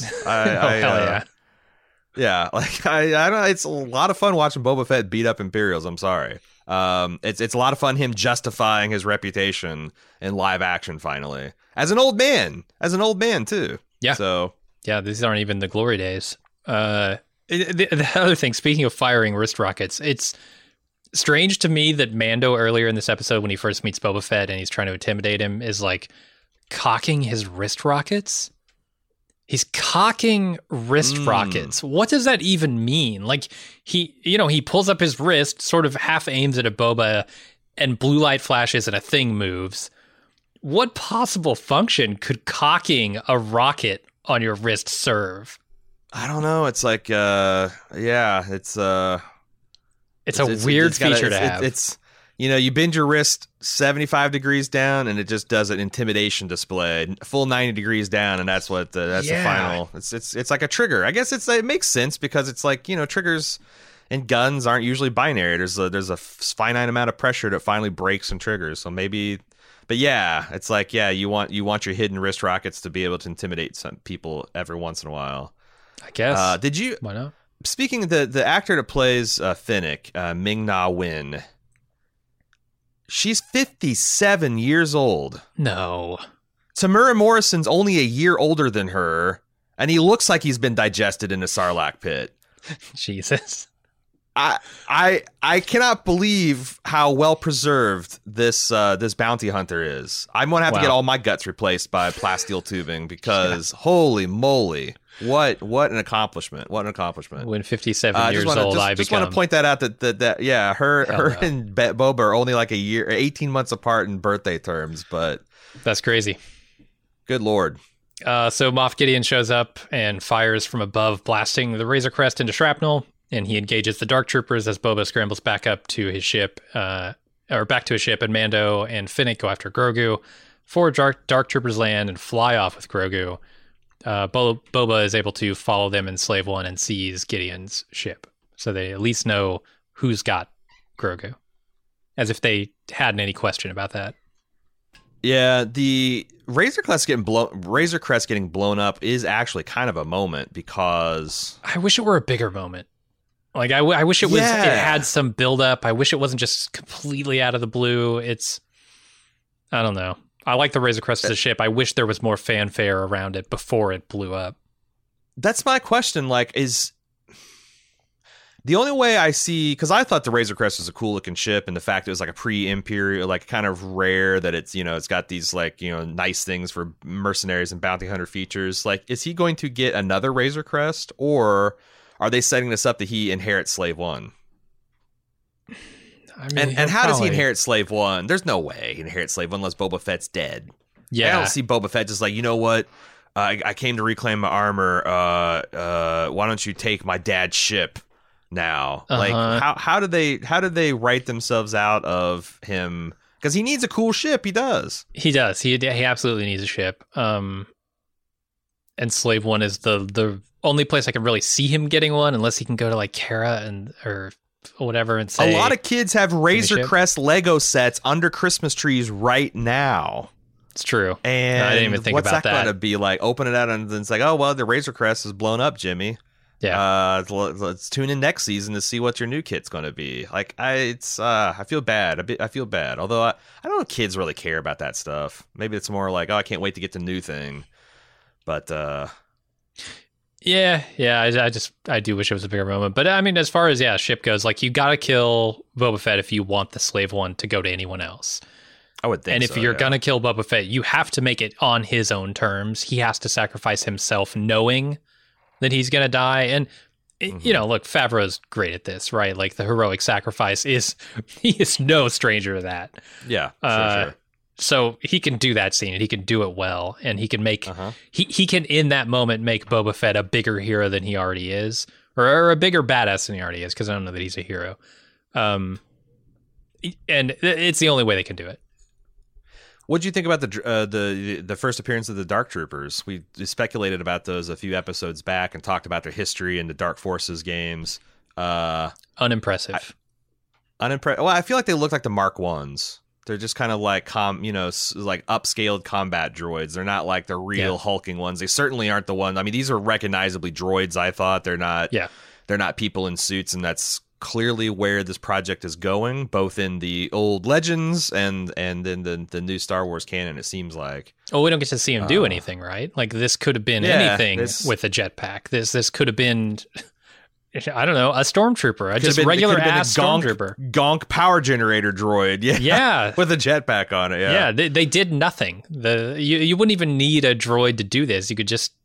Yeah, like I don't. It's a lot of fun watching Boba Fett beat up Imperials. I'm sorry. It's a lot of fun him justifying his reputation in live action finally as an old man too. Yeah. So yeah, these aren't even the glory days. The other thing, speaking of firing wrist rockets, it's strange to me that Mando earlier in this episode, when he first meets Boba Fett and he's trying to intimidate him, is like cocking his wrist rockets. He's cocking wrist rockets. What does that even mean? Like he pulls up his wrist, sort of half aims at a Boba, and blue light flashes and a thing moves. What possible function could cocking a rocket on your wrist serve? I don't know. It's like, it's a weird feature to have. It's you bend your wrist 75 degrees down, and it just does an intimidation display, full 90 degrees down, and that's what the final. It's like a trigger. I guess it makes sense because it's like triggers and guns aren't usually binary. There's a finite amount of pressure that finally breaks and triggers. So maybe, but yeah, it's like you want your hidden wrist rockets to be able to intimidate some people every once in a while. I guess. Did you? Why not? Speaking of the actor that plays Finnick, Ming-Na Wen, she's 57 years old. No. Tamura Morrison's only a year older than her, and he looks like he's been digested in a Sarlacc pit. Jesus. I cannot believe how well preserved this bounty hunter is. I'm gonna have to get all my guts replaced by plasteel tubing because holy moly. What an accomplishment! What an accomplishment! When 57 years old, I just want to point that out that her and Boba are only like a year, 18 months apart in birthday terms, but that's crazy. Good Lord! So Moff Gideon shows up and fires from above, blasting the Razor Crest into shrapnel, and he engages the Dark Troopers as Boba scrambles back up to his ship, back to his ship, and Mando and Finnick go after Grogu. 4 Dark Troopers land and fly off with Grogu. Boba is able to follow them in Slave One and seize Gideon's ship. So they at least know who's got Grogu. As if they hadn't any question about that. Yeah, the Razor Crest getting blown up is actually kind of a moment because I wish it were a bigger moment. Like I wish it was. It had some build up. I wish it wasn't just completely out of the blue. I don't know. I like the Razor Crest as a ship. I wish there was more fanfare around it before it blew up. That's my question. Like, is the only way I see, because I thought the Razor Crest was a cool looking ship, and the fact it was like a pre-Imperial, like kind of rare that it's it's got these like nice things for mercenaries and bounty hunter features. Like, is he going to get another Razor Crest, or are they setting this up that he inherits Slave One? I mean, and how does he inherit Slave One? There's no way he inherits Slave One unless Boba Fett's dead. Yeah, I don't see Boba Fett just like, you know what? I came to reclaim my armor. Why don't you take my dad's ship now? Like, how do they write themselves out of him? Because he needs a cool ship. He does. He does. He absolutely needs a ship. And Slave One is the only place I can really see him getting one, unless he can go to like Kara or whatever and say, a lot of kids have Razor Crest Lego sets under Christmas trees right now. It's true. And I didn't even think about that. What's that going to be like? Open it out and it's like, oh, well, the Razor Crest is blown up, Jimmy. Yeah. Let's tune in next season to see what your new kit's going to be. Like, I feel bad. I feel bad. Although I don't know, kids really care about that stuff. Maybe it's more like, oh, I can't wait to get the new thing. But Yeah, I do wish it was a bigger moment. But I mean, as far as ship goes, like, you got to kill Boba Fett if you want the Slave One to go to anyone else. I would think. And if you're gonna kill Boba Fett, you have to make it on his own terms. He has to sacrifice himself, knowing that he's gonna die. And you know, look, Favreau's great at this, right? Like the heroic sacrifice he is no stranger to that. Yeah, sure. So he can do that scene and he can do it well, and he can make he can in that moment make Boba Fett a bigger hero than he already is, or a bigger badass than he already is, because I don't know that he's a hero. And it's the only way they can do it. What did you think about the first appearance of the Dark Troopers? We speculated about those a few episodes back and talked about their history in the Dark Forces games. Unimpressive. Well, I feel like they look like the Mark Ones. They're just kind of like like upscaled combat droids. They're not like the real hulking ones. They certainly aren't the ones. I mean, these are recognizably droids. I thought they're not. Yeah, they're not people in suits, and that's clearly where this project is going, both in the old Legends and in the new Star Wars canon. It seems like. Oh, we don't get to see him do anything, right? Like this could have been anything with a jetpack. This could have been. I don't know, a stormtrooper, just regular ass stormtrooper, gonk power generator droid, yeah, with a jetpack on it, yeah. They did nothing. You wouldn't even need a droid to do this. You could just,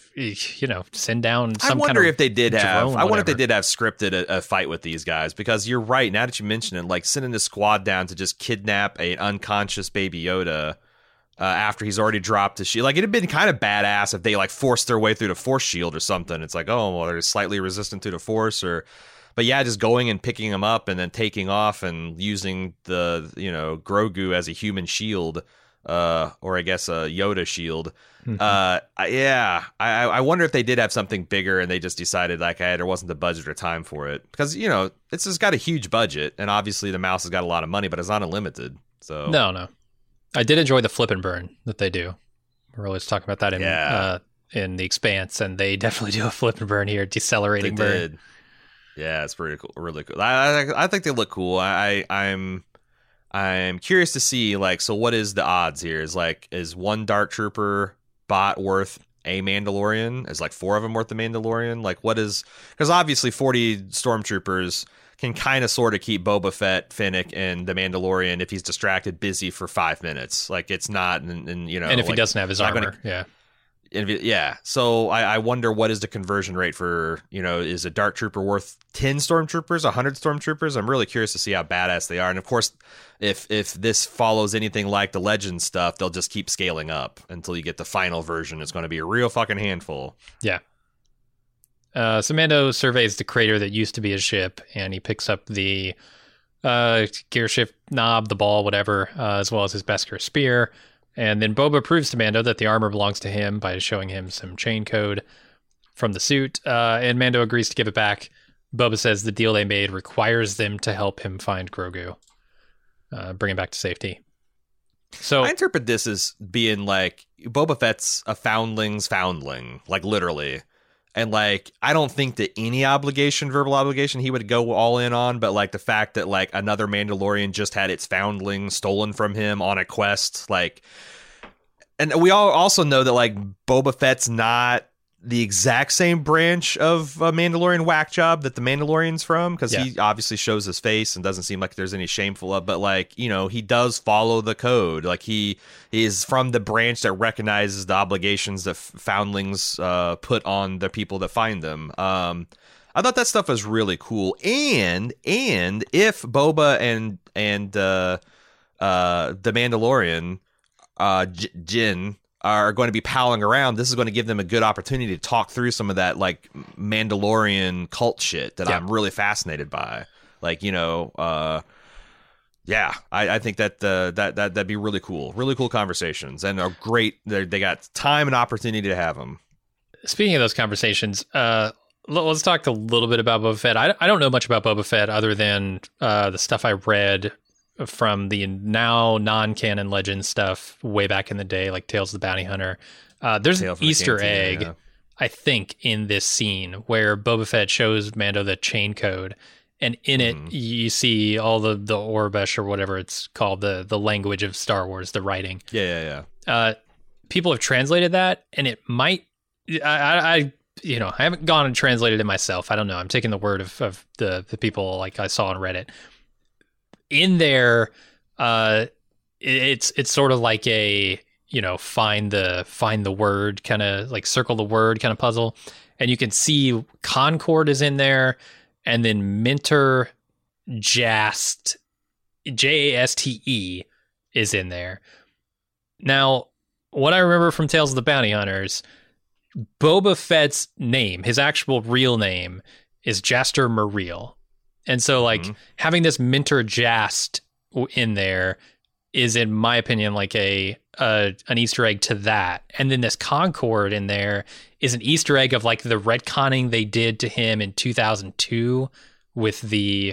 send down some. I wonder kind of if they did have. I wonder if they whatever. did have scripted a fight with these guys, because you're right. Now that you mention it, like sending the squad down to just kidnap an unconscious Baby Yoda. After he's already dropped his shield. Like, it'd have been kind of badass if they, like, forced their way through the Force shield or something. It's like, oh, well, they're slightly resistant to the Force, but yeah, just going and picking him up and then taking off and using the, Grogu as a human shield, or I guess a Yoda shield. Mm-hmm. I wonder if they did have something bigger and they just decided, like, hey, there wasn't the budget or time for it. Because, it's just got a huge budget, and obviously the mouse has got a lot of money, but it's not unlimited, so. No. I did enjoy the flip and burn that they do. We're always talking about that in The Expanse, and they definitely do a flip and burn here, decelerating burn. Did. Yeah, it's pretty cool, really cool. I think they look cool. I'm curious to see, like, so what is the odds here? Is one Dark Trooper bot worth a Mandalorian? Is like 4 of them worth the Mandalorian? Like, what is? Because obviously 40 stormtroopers can kind of sort of keep Boba Fett, Fennec, and the Mandalorian, if he's distracted, busy for 5 minutes. Like, it's not, and and if he doesn't have his armor, So I wonder, what is the conversion rate for, is a Dark Trooper worth 10 stormtroopers, 100 stormtroopers? I'm really curious to see how badass they are. And of course, if this follows anything like the Legends stuff, they'll just keep scaling up until you get the final version. It's going to be a real fucking handful. Yeah. So Mando surveys the crater that used to be his ship, and he picks up the gear shift knob, the ball, whatever, as well as his Beskar spear. And then Boba proves to Mando that the armor belongs to him by showing him some chain code from the suit, and Mando agrees to give it back. Boba says the deal they made requires them to help him find Grogu, bring him back to safety. So I interpret this as being like Boba Fett's a foundling's foundling, like literally. And, like, I don't think that any verbal obligation, he would go all in on. But, like, the fact that, like, another Mandalorian just had its foundling stolen from him on a quest, like... And we all also know that, like, Boba Fett's not the exact same branch of a Mandalorian whack job that the Mandalorian's from, because he obviously shows his face and doesn't seem like there's any shameful of, but, like, he does follow the code. Like, he is from the branch that recognizes the obligations that foundlings put on the people that find them. I thought that stuff was really cool. And if Boba and the Mandalorian, Jin, are going to be palling around, this is going to give them a good opportunity to talk through some of that, like, Mandalorian cult shit that I'm really fascinated by. Like, I think that'd be really cool conversations, and are great. They got time and opportunity to have them. Speaking of those conversations, let's talk a little bit about Boba Fett. I don't know much about Boba Fett other than the stuff I read from the now non-canon legend stuff way back in the day, like Tales of the Bounty Hunter. There's an Easter egg, I think, in this scene where Boba Fett shows Mando the chain code, and in it you see all the Orbesh, or whatever it's called, the language of Star Wars, the writing. People have translated that, and it might... I haven't gone and translated it myself. I don't know. I'm taking the word of the people, like, I saw on Reddit. In there, it's sort of like a, find the word, kind of like circle the word kind of puzzle. and you can see Concord is in there, and then Minter Jast, Jaste, is in there. Now, what I remember from Tales of the Bounty Hunters, Boba Fett's name, his actual real name, is Jaster Muriel. And so, like, having this Minter Jast in there is, in my opinion, like an Easter egg to that. And then this Concord in there is an Easter egg of, like, the retconning they did to him in 2002 with the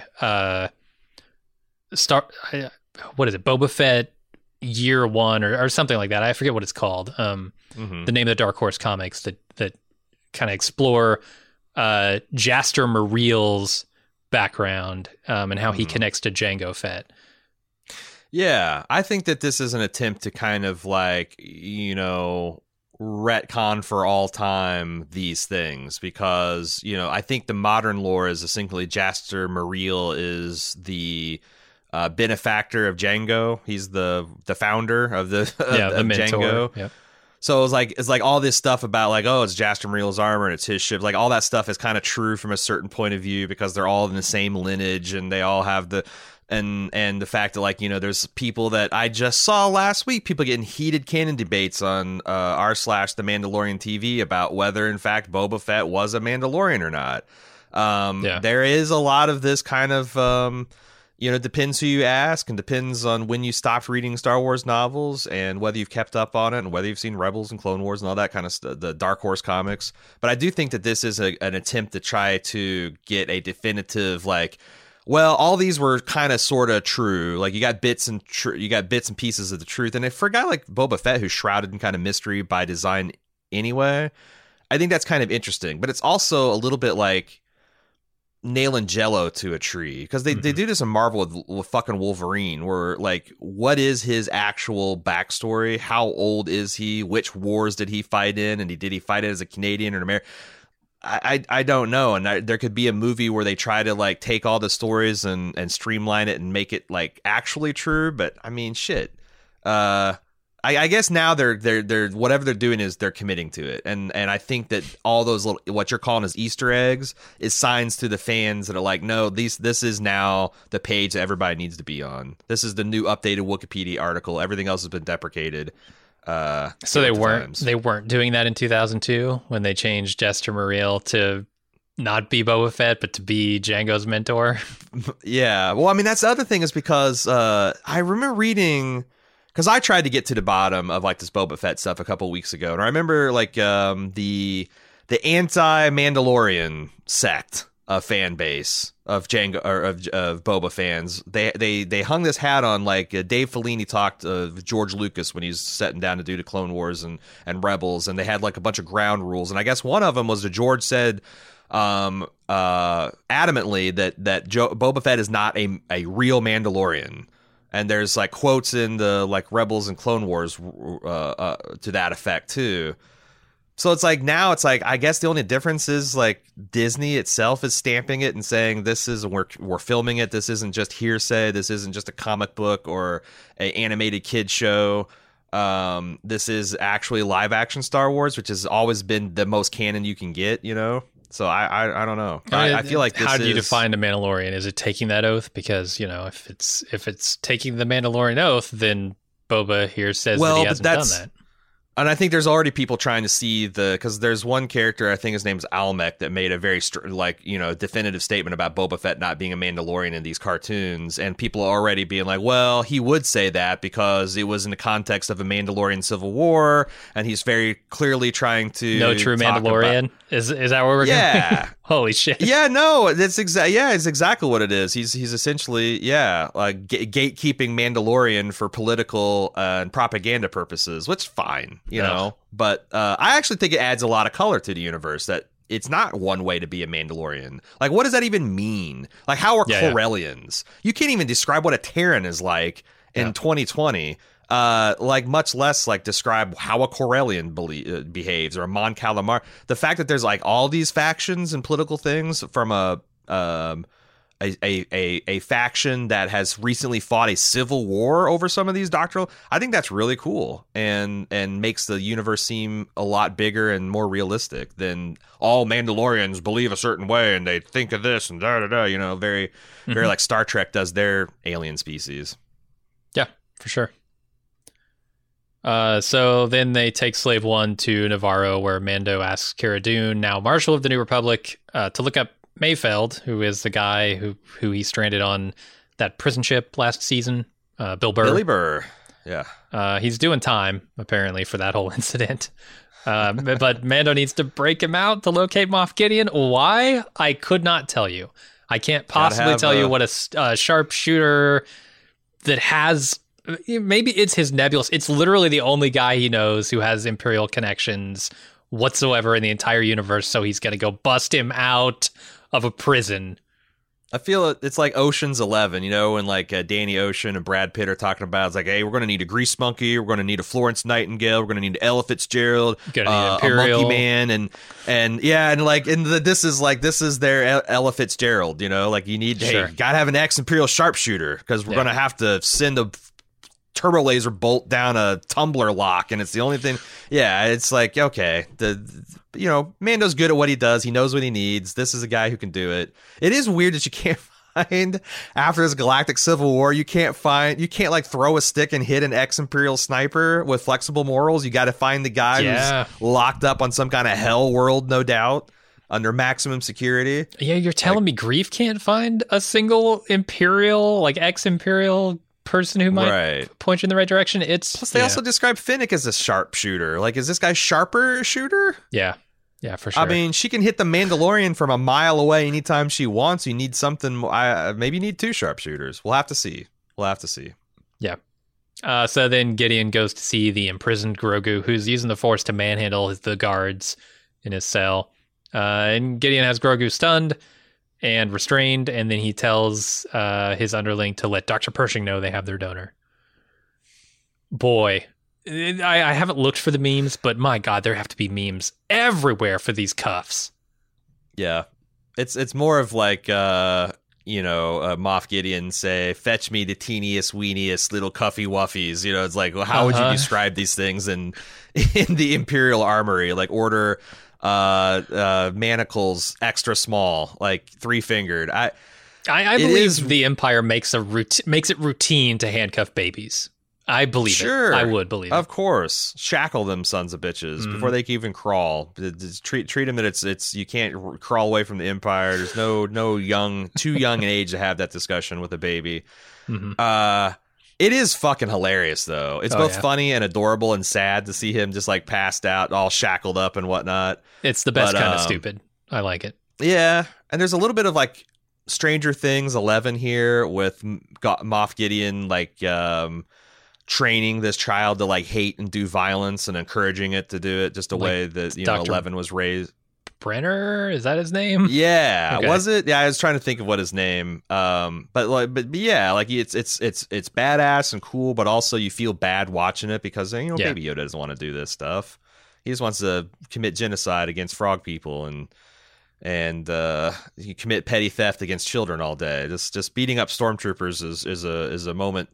Boba Fett Year One or something like that. I forget what it's called. The name of the Dark Horse comics that kind of explore Jaster Muriel's background and how he connects to Jango Fett. Yeah, I think that this is an attempt to kind of like, you know, retcon for all time these things, because, you know, I think the modern lore is essentially Jaster Muriel is the benefactor of Jango. He's the founder of the mentor. Jango. Yep. So it's like all this stuff about like, oh, it's Jaster Muriel's armor and it's his ship. Like all that stuff is kind of true from a certain point of view because they're all in the same lineage and they all have the and the fact that, like, you know, there's people that I just saw last week, people getting heated canon debates on the Mandalorian TV about whether in fact Boba Fett was a Mandalorian or not. There is a lot of this kind of you know, depends who you ask and depends on when you stopped reading Star Wars novels and whether you've kept up on it and whether you've seen Rebels and Clone Wars and all that kind of stuff, the Dark Horse comics. But I do think that this is an attempt to try to get a definitive, like, well, all these were kind of sort of true. Like you got bits and pieces of the truth. And for a guy like Boba Fett, who's shrouded in kind of mystery by design anyway, I think that's kind of interesting. But it's also a little bit like nailing Jello to a tree, because they do this in Marvel with fucking Wolverine, where like, what is his actual backstory? How old is he? Which wars did he fight in? And did he fight it as a Canadian or an American? I don't know. And there could be a movie where they try to like take all the stories and streamline it and make it like actually true. But I mean, shit. I guess now they're whatever they're doing is they're committing to it, and I think that all those little, what you're calling as Easter eggs, is signs to the fans that are like, no, this is now the page that everybody needs to be on. This is the new updated Wikipedia article. Everything else has been deprecated. So they weren't doing that in 2002 when they changed Jaster Muriel to not be Boba Fett but to be Jango's mentor. Yeah, well, I mean that's the other thing is because I remember reading. Because I tried to get to the bottom of like this Boba Fett stuff a couple weeks ago, and I remember like the anti-Mandalorian sect of fan base of Jango or of Boba fans. They hung this hat on, like Dave Filoni talked with George Lucas when he was setting down to do the Clone Wars and Rebels, and they had like a bunch of ground rules, and I guess one of them was that George said adamantly that Boba Fett is not a real Mandalorian. And there's like quotes in the like Rebels and Clone Wars to that effect too. So it's like now it's like I guess the only difference is like Disney itself is stamping it and saying this is we're filming it. This isn't just hearsay. This isn't just a comic book or a animated kid show. This is actually live action Star Wars, which has always been the most canon you can get. You know. So I don't know. I feel like how do you define a Mandalorian? Is it taking that oath? Because, you know, if it's taking the Mandalorian oath, then Boba here says that he hasn't done that. And I think there's already people trying to see because there's one character, I think his name's Almec, that made a very definitive statement about Boba Fett not being a Mandalorian in these cartoons, and people are already being like, well, he would say that because it was in the context of a Mandalorian civil war, and he's very clearly trying to no true Mandalorian. Is that what we're going? Holy shit. Yeah, no, it's exactly what it is. He's essentially gatekeeping Mandalorian for political and propaganda purposes, which is fine. You know, but I actually think it adds a lot of color to the universe that it's not one way to be a Mandalorian. Like, what does that even mean? Like, how are Corellians? You can't even describe what a Terran is like in 2020. Like, much less like describe how a Corellian behaves or a Mon Calamar. The fact that there's like all these factions and political things from a a faction that has recently fought a civil war over some of these doctrinal. I think that's really cool and makes the universe seem a lot bigger and more realistic than all Mandalorians believe a certain way and they think of this and da da da. You know, very like Star Trek does their alien species. Yeah, for sure. So then they take Slave One to Navarro, where Mando asks Cara Dune, now Marshal of the New Republic, to look up Mayfeld, who is the guy who he stranded on that prison ship last season. Bill Burr. Billy Burr. Yeah. He's doing time, apparently, for that whole incident. But Mando needs to break him out to locate Moff Gideon. Why? I could not tell you. I can't possibly tell you what a sharpshooter that has... Maybe it's his Nebulous. It's literally the only guy he knows who has Imperial connections whatsoever in the entire universe, so he's going to go bust him out of a prison. I feel it's like Ocean's 11, you know, when like Danny Ocean and Brad Pitt are talking about, it's like, hey, we're going to need a Grease Monkey, we're going to need a Florence Nightingale, we're going to need Ella Fitzgerald, a Monkey Man, and this is their Ella Fitzgerald, you know, like you need, Sure. hey, you got to have an ex-Imperial sharpshooter because we're going to have to send a turbo laser bolt down a tumbler lock, and it's the only thing. Yeah, it's like, okay, Mando's good at what he does. He knows what he needs. This is a guy who can do it. It is weird that you can't find, after this galactic civil war, you can't like throw a stick and hit an ex-Imperial sniper with flexible morals. You got to find the guy who's locked up on some kind of hell world, no doubt, under maximum security. Yeah, you're telling me Grief can't find a single Imperial, like ex-Imperial person who might point you in the right direction. Plus they also describe Finnick as a sharpshooter. Like, is this guy sharper shooter? Yeah, for sure. I mean, she can hit the Mandalorian from a mile away anytime she wants. You need something. Maybe you need two sharpshooters. We'll have to see. Yeah. So then Gideon goes to see the imprisoned Grogu, who's using the Force to manhandle the guards in his cell. And Gideon has Grogu stunned and restrained, and then he tells his underling to let Dr. Pershing know they have their donor. Boy, I haven't looked for the memes, but my God, there have to be memes everywhere for these cuffs. Yeah, it's more of like Moff Gideon say, "Fetch me the teeniest, weeniest little cuffy wuffies." You know, it's like, well, how would you describe these things in the Imperial Armory? Like, order manacles extra small, like 3-fingered. I believe the Empire makes it routine to handcuff babies. I believe it. I would believe it. Of course. Shackle them sons of bitches before they can even crawl. Treat them that it's you can't crawl away from the Empire. There's no too young an age to have that discussion with a baby. It is fucking hilarious, though. It's both funny and adorable and sad to see him just like passed out, all shackled up and whatnot. It's the best kind of stupid. I like it. Yeah, and there's a little bit of like Stranger Things 11 here with Moff Gideon like training this child to like hate and do violence and encouraging it to do it just a way that 11 was raised. Brenner, is that his name? Yeah, okay. Was it? Yeah, I was trying to think of what his name. But yeah, like it's badass and cool, but also you feel bad watching it because Baby Yoda doesn't want to do this stuff. He just wants to commit genocide against frog people and you commit petty theft against children all day. Just beating up stormtroopers is a moment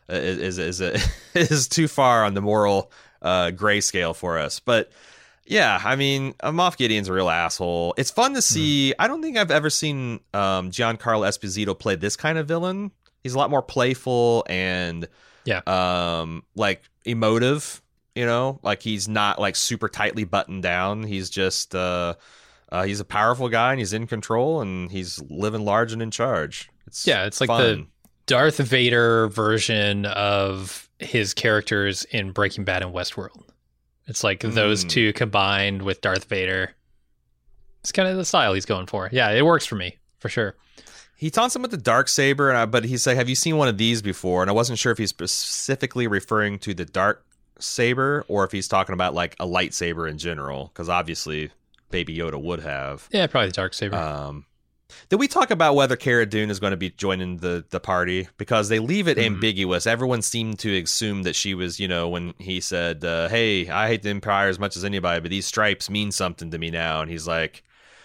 is too far on the moral grayscale for us, but. Yeah, I mean, Moff Gideon's a real asshole. It's fun to see. I don't think I've ever seen Giancarlo Esposito play this kind of villain. He's a lot more playful and like emotive, you know? Like he's not like super tightly buttoned down. He's just he's a powerful guy and he's in control and he's living large and in charge. It's like the Darth Vader version of his characters in Breaking Bad and Westworld. It's like those two combined with Darth Vader. It's kind of the style he's going for. Yeah, it works for me, for sure. He taunts him with the Darksaber, but he's like, have you seen one of these before? And I wasn't sure if he's specifically referring to the Darksaber or if he's talking about like a lightsaber in general, because obviously Baby Yoda would have. Yeah, probably the Darksaber. Did we talk about whether Cara Dune is going to be joining the party? Because they leave it ambiguous. Everyone seemed to assume that she was, when he said, hey, I hate the Empire as much as anybody, but these stripes mean something to me now. And he's like,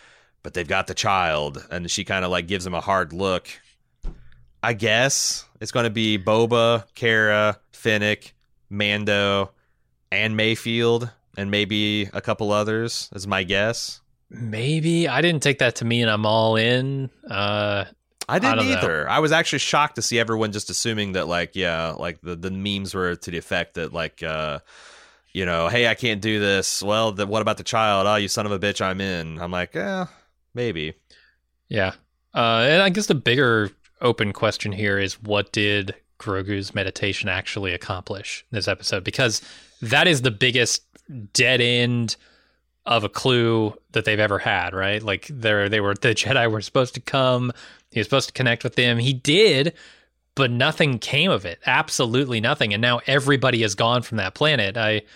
but they've got the child. And she kind of like gives him a hard look. I guess it's going to be Boba, Cara, Fennec, Mando, and Mayfield, and maybe a couple others is my guess. Maybe. I didn't take that to mean I'm all in. I didn't don't either. know. I was actually shocked to see everyone just assuming that, like, yeah, like the memes were to the effect that, like, hey, I can't do this. Well, what about the child? Oh, you son of a bitch, I'm in. I'm like, maybe. Yeah. And I guess the bigger open question here is, what did Grogu's meditation actually accomplish in this episode? Because that is the biggest dead end of a clue that they've ever had, right? Like the Jedi were supposed to come. He was supposed to connect with them. He did, but nothing came of it. Absolutely nothing. And now everybody is gone from that planet.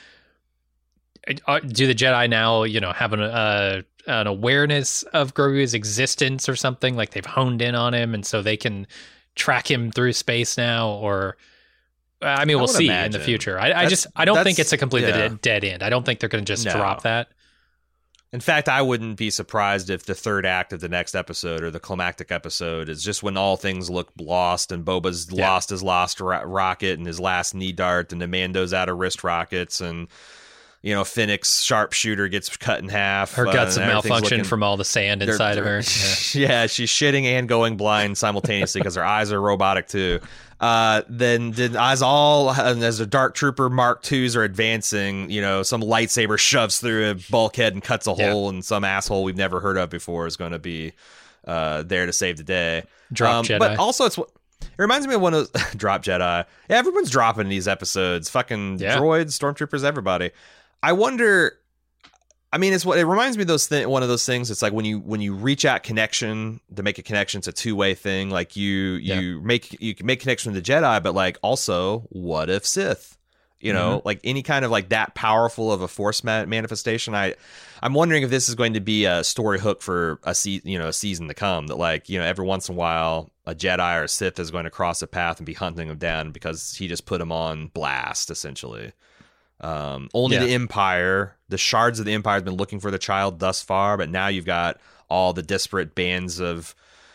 Do the Jedi now, have an awareness of Grogu's existence or something? Like they've honed in on him, and so they can track him through space now? Or we'll see in the future. I don't think it's a completely dead end. I don't think they're going to just drop that. In fact, I wouldn't be surprised if the third act of the next episode or the climactic episode is just when all things look lost and Boba's lost his last rocket and his last knee dart, and Mando's out of wrist rockets, and Fennec's sharpshooter gets cut in half. Her guts have malfunctioned from all the sand inside of her. Yeah, she's shitting and going blind simultaneously because her eyes are robotic too. Then as the Dark Trooper Mark IIs are advancing, some lightsaber shoves through a bulkhead and cuts a hole, and some asshole we've never heard of before is going to be there to save the day. Drop Jedi. But also it reminds me of one of those Drop Jedi. Yeah, everyone's dropping these episodes. Fucking droids, stormtroopers, everybody. I wonder. I mean, it reminds me of one of those things. It's like when you reach out connection to make a connection, it's a two-way thing. Like you make connection with the Jedi, but like also, what if Sith? Like any kind of like that powerful of a force manifestation. I'm wondering if this is going to be a story hook for a season to come. That like every once in a while a Jedi or a Sith is going to cross a path and be hunting them down because he just put them on blast essentially. Only the Empire, the shards of the Empire has been looking for the child thus far, but now you've got all the disparate bands of,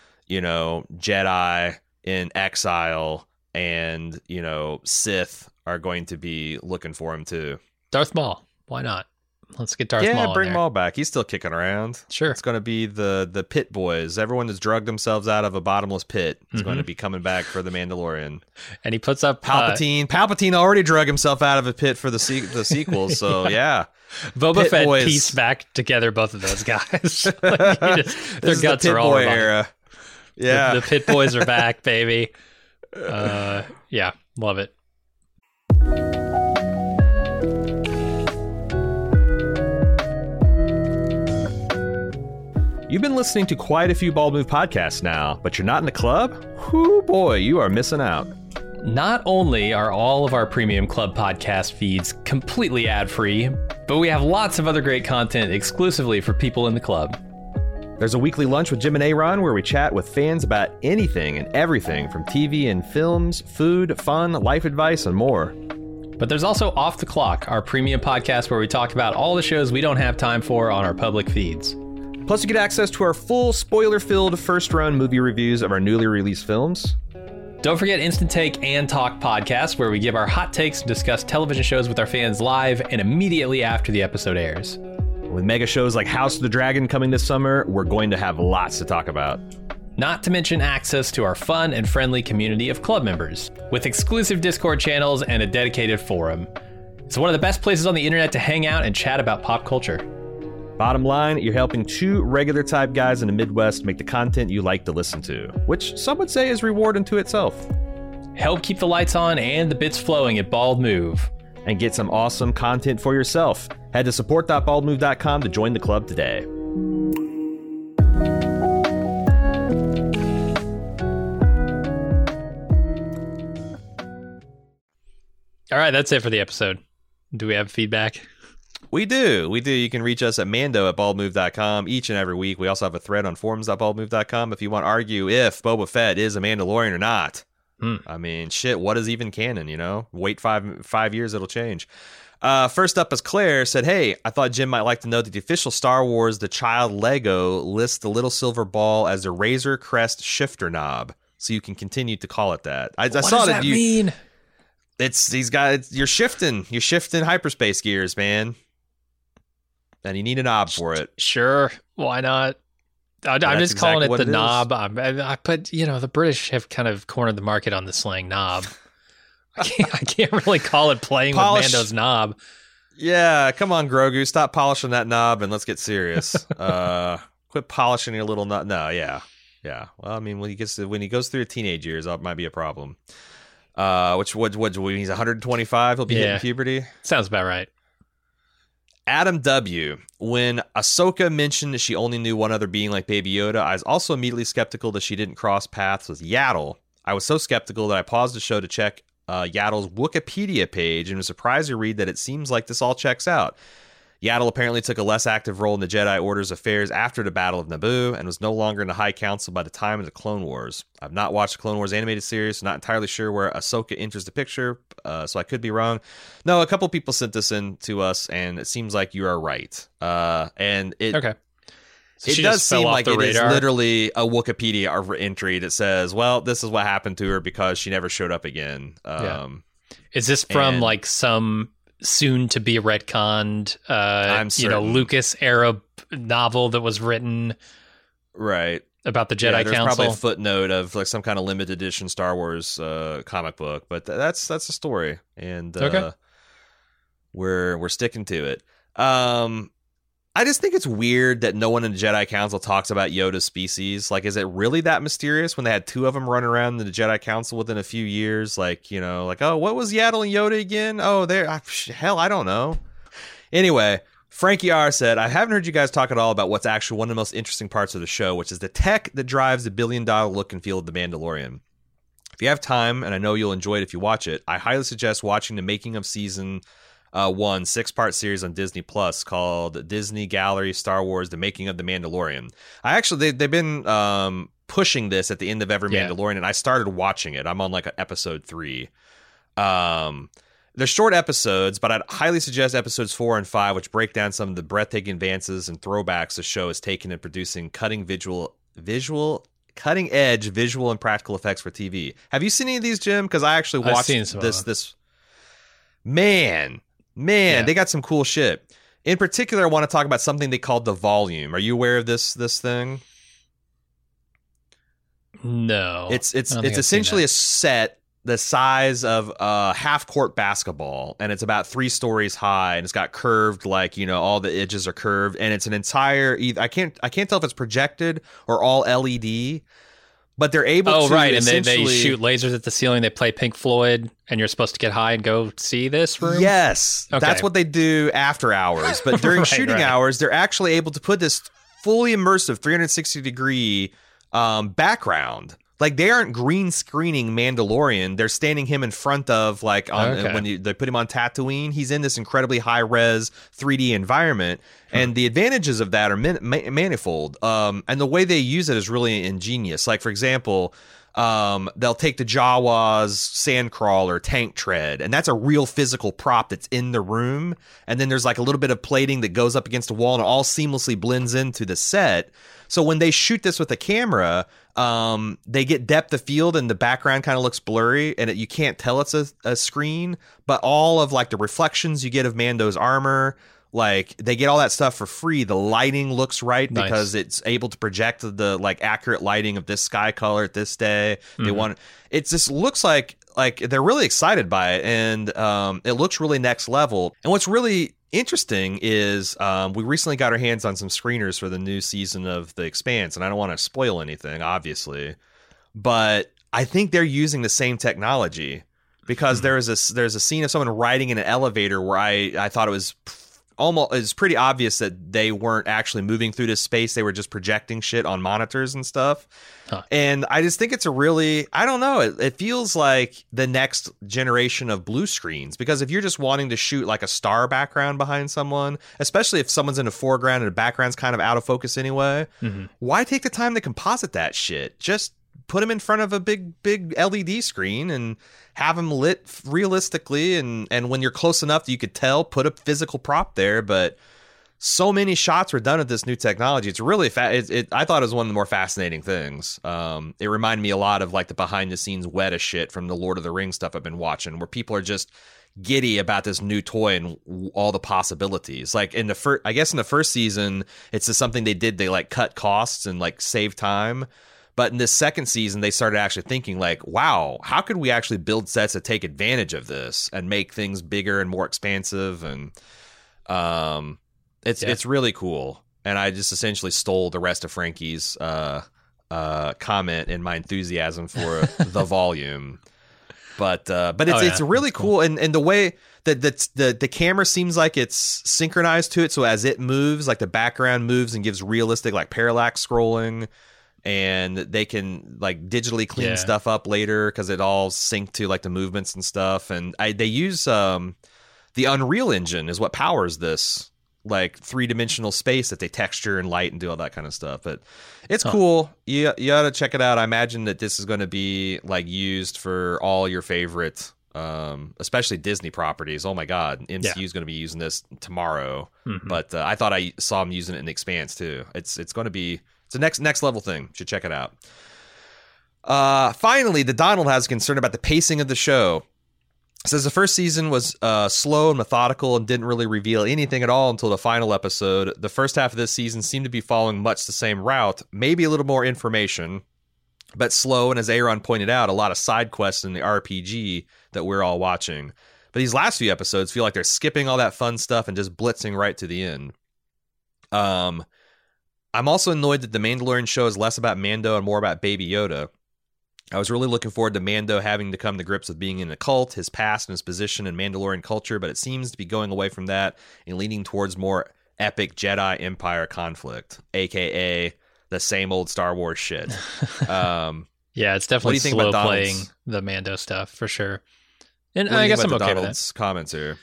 Jedi in exile and, Sith are going to be looking for him too. Darth Maul. Why not? Let's get Darth Maul. Yeah, bring Maul back. He's still kicking around. Sure. It's going to be the pit boys. Everyone that's drugged themselves out of a bottomless pit is going to be coming back for the Mandalorian. And he puts up Palpatine. Palpatine already drug himself out of a pit for the sequel. So yeah, Boba pit Fett boys. pieced back together both of those guys. Their guts the are all boy era. Yeah, the pit boys are back, baby. Yeah, love it. You've been listening to quite a few Bald Move podcasts now, but you're not in the club? Whoo boy, you are missing out. Not only are all of our premium club podcast feeds completely ad-free, but we have lots of other great content exclusively for people in the club. There's a weekly lunch with Jim and Aaron where we chat with fans about anything and everything from TV and films, food, fun, life advice, and more. But there's also Off the Clock, our premium podcast where we talk about all the shows we don't have time for on our public feeds. Plus, you get access to our full spoiler-filled first-run movie reviews of our newly released films. Don't forget Instant Take and Talk podcasts, where we give our hot takes and discuss television shows with our fans live and immediately after the episode airs. With mega shows like House of the Dragon coming this summer, we're going to have lots to talk about. Not to mention access to our fun and friendly community of club members, with exclusive Discord channels and a dedicated forum. It's one of the best places on the internet to hang out and chat about pop culture. Bottom line, you're helping two regular type guys in the Midwest make the content you like to listen to, which some would say is reward unto itself. Help keep the lights on and the bits flowing at Bald Move. And get some awesome content for yourself. Head to support.baldmove.com to join the club today. All right, that's it for the episode. Do we have feedback? We do. You can reach us at mando@baldmove.com each and every week. We also have a thread on forums.baldmove.com if you want to argue if Boba Fett is a Mandalorian or not. I mean, shit, what is even canon, Wait 5 years, it'll change. First up is Claire said, "Hey, I thought Jim might like to know that the official Star Wars The Child Lego lists the little silver ball as a Razor Crest shifter knob, so you can continue to call it that." I What saw does that that mean? It's these guys. You're shifting hyperspace gears, man, and you need a knob for it. Sure, why not? I'm that's just calling exactly it what the it is. knob. But the British have kind of cornered the market on the slang knob. I can't really call it playing Polish- with Mando's knob. Yeah, come on, Grogu, stop polishing that knob and let's get serious. Quit polishing your little knob. No, yeah. Well, I mean, when he goes through teenage years, that might be a problem. When he's 125, he'll be hitting puberty. Sounds about right. Adam W. When Ahsoka mentioned that she only knew one other being like Baby Yoda, I was also immediately skeptical that she didn't cross paths with Yaddle. I was so skeptical that I paused the show to check Yaddle's Wikipedia page and was surprised to read that it seems like this all checks out. Yaddle apparently took a less active role in the Jedi Order's affairs after the Battle of Naboo and was no longer in the High Council by the time of the Clone Wars. I've not watched the Clone Wars animated series, so not entirely sure where Ahsoka enters the picture, so I could be wrong. No, a couple people sent this in to us, and it seems like you are right. And it Okay. So it she does just fell seem off like the it is radar. literally a Wikipedia entry that says, well, this is what happened to her because she never showed up again. Is this from and- like some soon to be retconned, I'm certain. Lucas era novel that was written Right. about the Yeah, Jedi there's Council? probably a footnote of like some kind of limited edition Star Wars comic book, but that's a story, and Okay. we're sticking to it. I just think it's weird that no one in the Jedi Council talks about Yoda's species. Like, is it really that mysterious when they had two of them running around in the Jedi Council within a few years? Like, oh, what was Yaddle and Yoda again? Oh, hell, I don't know. Anyway, Frankie R said, I haven't heard you guys talk at all about what's actually one of the most interesting parts of the show, which is the tech that drives the billion-dollar look and feel of The Mandalorian. If you have time, and I know you'll enjoy it if you watch it, I highly suggest watching the making of season 1 6-part series on Disney Plus called Disney Gallery Star Wars: The Making of the Mandalorian. They've been pushing this at the end of every Mandalorian, and I started watching it. I'm on like episode 3. They're short episodes, but I'd highly suggest episodes 4 and 5, which break down some of the breathtaking advances and throwbacks the show has taken in producing cutting edge visual and practical effects for TV. Have you seen any of these, Jim? Because I actually I've watched seen some of them. this. Man, they got some cool shit. In particular, I want to talk about something they called the volume. Are you aware of this thing? No. It's I don't think I've essentially seen a set the size of half-court basketball, and it's about 3 stories high, and it's got curved, like, all the edges are curved, and it's an entire. I can't tell if it's projected or all LED, but they're able to. Oh, right, and they essentially shoot lasers at the ceiling. They play Pink Floyd, and you're supposed to get high and go see this room. Yes, Okay. that's what they do after hours. But during Right, shooting right. hours, they're actually able to put this fully immersive 360-degree background. Like, they aren't green screening Mandalorian. They're standing him in front of, like, Okay. when they put him on Tatooine, he's in this incredibly high-res 3D environment. And the advantages of that are manifold. And the way they use it is really ingenious. Like, for example, they'll take the Jawa's sandcrawler tank tread, and that's a real physical prop that's in the room. And then there's like a little bit of plating that goes up against the wall, and it all seamlessly blends into the set. So when they shoot this with a camera, they get depth of field, and the background kind of looks blurry, and you can't tell it's a screen. But all of like the reflections you get of Mando's armor, like, they get all that stuff for free. The lighting looks right Nice. because it's able to project the like accurate lighting of this sky color at this day. They want it just looks like they're really excited by it, and it looks really next level. And what's really interesting is we recently got our hands on some screeners for the new season of The Expanse, and I don't want to spoil anything, obviously, but I think they're using the same technology, because there's a scene of someone riding in an elevator where I thought it's pretty obvious that they weren't actually moving through this space. They were just projecting shit on monitors and stuff. Huh. And I just think it's a really, I don't know, it feels like the next generation of blue screens, because if you're just wanting to shoot like a star background behind someone, especially if someone's in the foreground and the background's kind of out of focus anyway, why take the time to composite that shit? Just put them in front of a big LED screen and have them lit realistically, and when you're close enough that you could tell, put a physical prop there. But so many shots were done with this new technology. It's really I thought it was one of the more fascinating things. It reminded me a lot of like the behind the scenes Weta shit from the Lord of the Rings stuff I've been watching, where people are just giddy about this new toy and all the possibilities. Like in the first season, it's just something they did. They like cut costs and like save time. But in this second season, they started actually thinking like, wow, how could we actually build sets that take advantage of this and make things bigger and more expansive? And it's really cool. And I just essentially stole the rest of Frankie's comment in my enthusiasm for the volume. But it's really cool. And the way that the camera seems like it's synchronized to it. So as it moves, like the background moves and gives realistic like parallax scrolling. And they can like digitally clean stuff up later because it all synced to like the movements and stuff. And they use the Unreal Engine is what powers this like 3-dimensional space that they texture and light and do all that kind of stuff. But it's cool. You ought to check it out. I imagine that this is going to be like used for all your favorite, especially Disney properties. Oh my God, MCU is going to be using this tomorrow. Mm-hmm. But I thought I saw them using it in The Expanse too. It's going to be. It's a next level thing. You should check it out. Finally, the Donald has concern about the pacing of the show. It says the first season was slow and methodical and didn't really reveal anything at all until the final episode. The first half of this season seemed to be following much the same route, maybe a little more information, but slow. And as Aaron pointed out, a lot of side quests in the RPG that we're all watching. But these last few episodes feel like they're skipping all that fun stuff and just blitzing right to the end. I'm also annoyed that the Mandalorian show is less about Mando and more about Baby Yoda. I was really looking forward to Mando having to come to grips with being in a cult, his past, and his position in Mandalorian culture, but it seems to be going away from that and leaning towards more epic Jedi Empire conflict, a.k.a. the same old Star Wars shit. Yeah, it's definitely slow playing the Mando stuff, for sure. And I guess I'm okay with that. Comments here.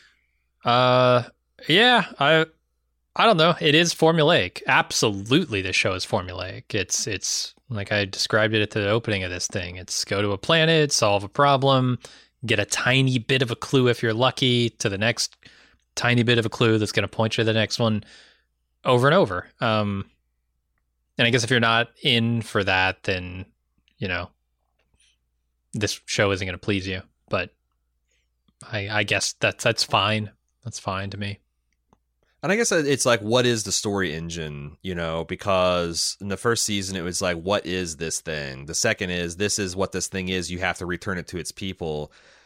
Yeah, I don't know. It is formulaic. Absolutely, this show is formulaic. It's like I described it at the opening of this thing. It's go to a planet, solve a problem, get a tiny bit of a clue if you're lucky to the next tiny bit of a clue that's going to point you to the next one over and over. And I guess if you're not in for that, then, you know, this show isn't going to please you. But I guess that's fine. That's fine to me. And I guess it's like, what is the story engine, you know, because in the first season, it was like, what is this thing? The second is, this is what this thing is. You have to return it to its people.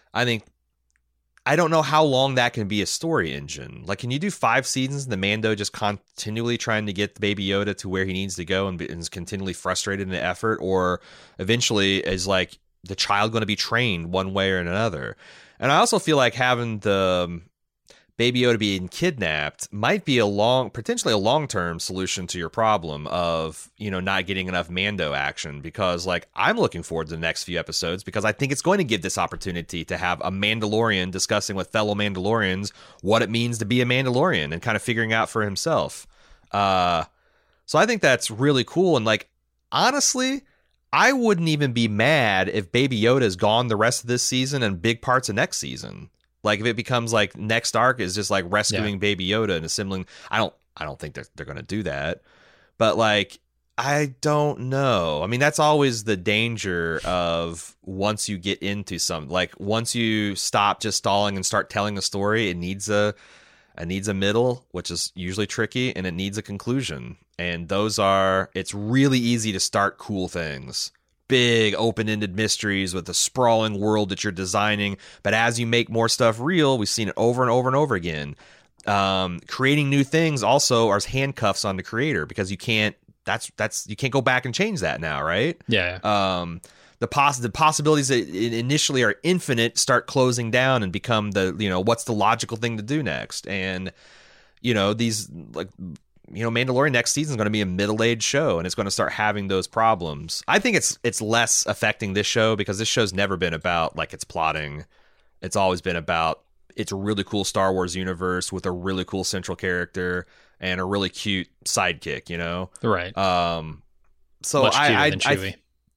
I don't know how long that can be a story engine. Like, can you do 5 seasons and the Mando just continually trying to get Baby Yoda to where he needs to go and is continually frustrated in the effort? Or eventually is like the child going to be trained one way or another? And I also feel like having the Baby Yoda being kidnapped might be potentially a long-term solution to your problem of, you know, not getting enough Mando action, because like I'm looking forward to the next few episodes because I think it's going to give this opportunity to have a Mandalorian discussing with fellow Mandalorians what it means to be a Mandalorian and kind of figuring out for himself. So I think that's really cool. And like, honestly, I wouldn't even be mad if Baby Yoda is gone the rest of this season and big parts of next season. Like if it becomes like next arc is just like rescuing Baby Yoda and assembling. I don't think they're going to do that, but like, I don't know. I mean, that's always the danger of once you get into something, like once you stop just stalling and start telling a story, it needs a middle, which is usually tricky, and it needs a conclusion. And it's really easy to start cool things. Big open-ended mysteries with a sprawling world that you're designing, but as you make more stuff real, we've seen it over and over and over again. Creating new things also are handcuffs on the creator because you can't go back and change that now, right? Yeah. The possibilities that initially are infinite start closing down and become what's the logical thing to do next, and these like. Mandalorian next season is going to be a middle-aged show, and it's going to start having those problems. I think it's less affecting this show because this show's never been about like its plotting. It's always been about it's a really cool Star Wars universe with a really cool central character and a really cute sidekick. Right. So Much cuter than Chewie.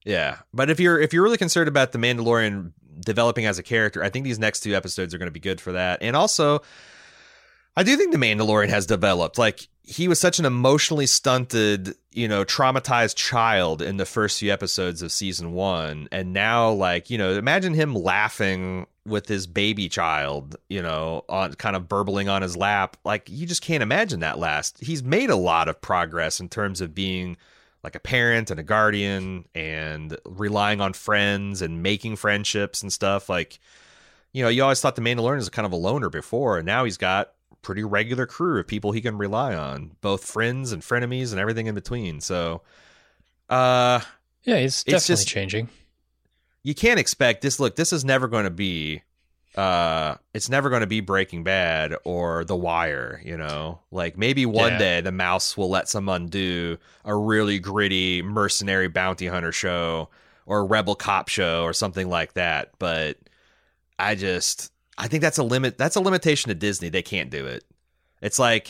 Yeah, but if you're really concerned about the Mandalorian developing as a character, I think these next 2 episodes are going to be good for that. And also, I do think the Mandalorian has developed. Like, he was such an emotionally stunted, traumatized child in the first few episodes of season 1, and now, like, imagine him laughing with his baby child, on kind of burbling on his lap. Like, you just can't imagine that last. He's made a lot of progress in terms of being like a parent and a guardian and relying on friends and making friendships and stuff. Like, you always thought the Mandalorian was kind of a loner before, and now he's got pretty regular crew of people he can rely on, both friends and frenemies and everything in between. So, yeah, he's definitely just changing. You can't expect this. Look, this is never going to be, it's never going to be Breaking Bad or The Wire, like maybe one day the mouse will let someone do a really gritty mercenary bounty hunter show or a rebel cop show or something like that. But I think that's a limit. That's a limitation to Disney. They can't do it. It's like,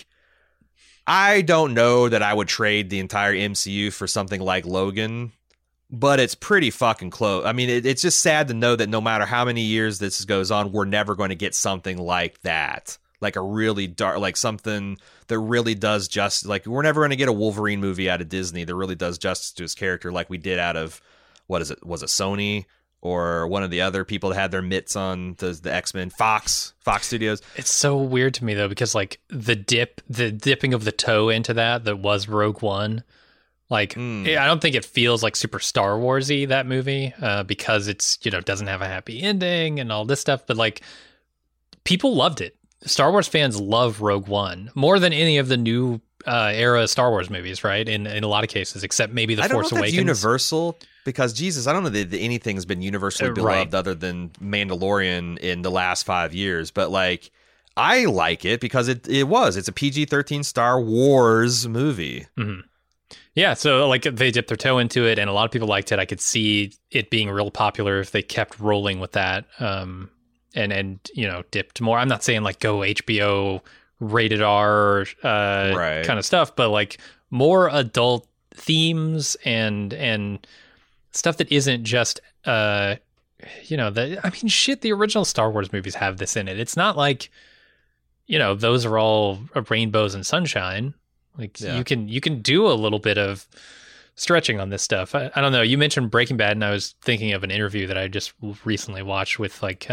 I don't know that I would trade the entire MCU for something like Logan, but it's pretty fucking close. I mean, it's just sad to know that no matter how many years this goes on, we're never going to get something like that. Like a really dark, like something that really does just, like, we're never going to get a Wolverine movie out of Disney that really does justice to his character like we did out of, was it Sony? Or one of the other people that had their mitts on the X-Men, Fox Studios. It's so weird to me though, because like the dipping of the toe into that was Rogue One. Like, I don't think it feels like super Star Warsy, that movie, because it's, doesn't have a happy ending and all this stuff. But like, people loved it. Star Wars fans love Rogue One more than any of the new era Star Wars movies, right? In a lot of cases, except maybe The Force Awakens. I don't know if that's universal, because Jesus, I don't know that anything's been universally beloved other than Mandalorian in the last 5 years. But like, I like it because it's a PG-13 Star Wars movie. Mm-hmm. Yeah, so like they dipped their toe into it, and a lot of people liked it. I could see it being real popular if they kept rolling with that, and dipped more. I'm not saying like go HBO rated R kind of stuff, but like more adult themes and stuff that isn't just the original Star Wars movies have this in it. It's not like those are all rainbows and sunshine. Like, you can do a little bit of stretching on this stuff. I don't know. You mentioned Breaking Bad, and I was thinking of an interview that I just recently watched with like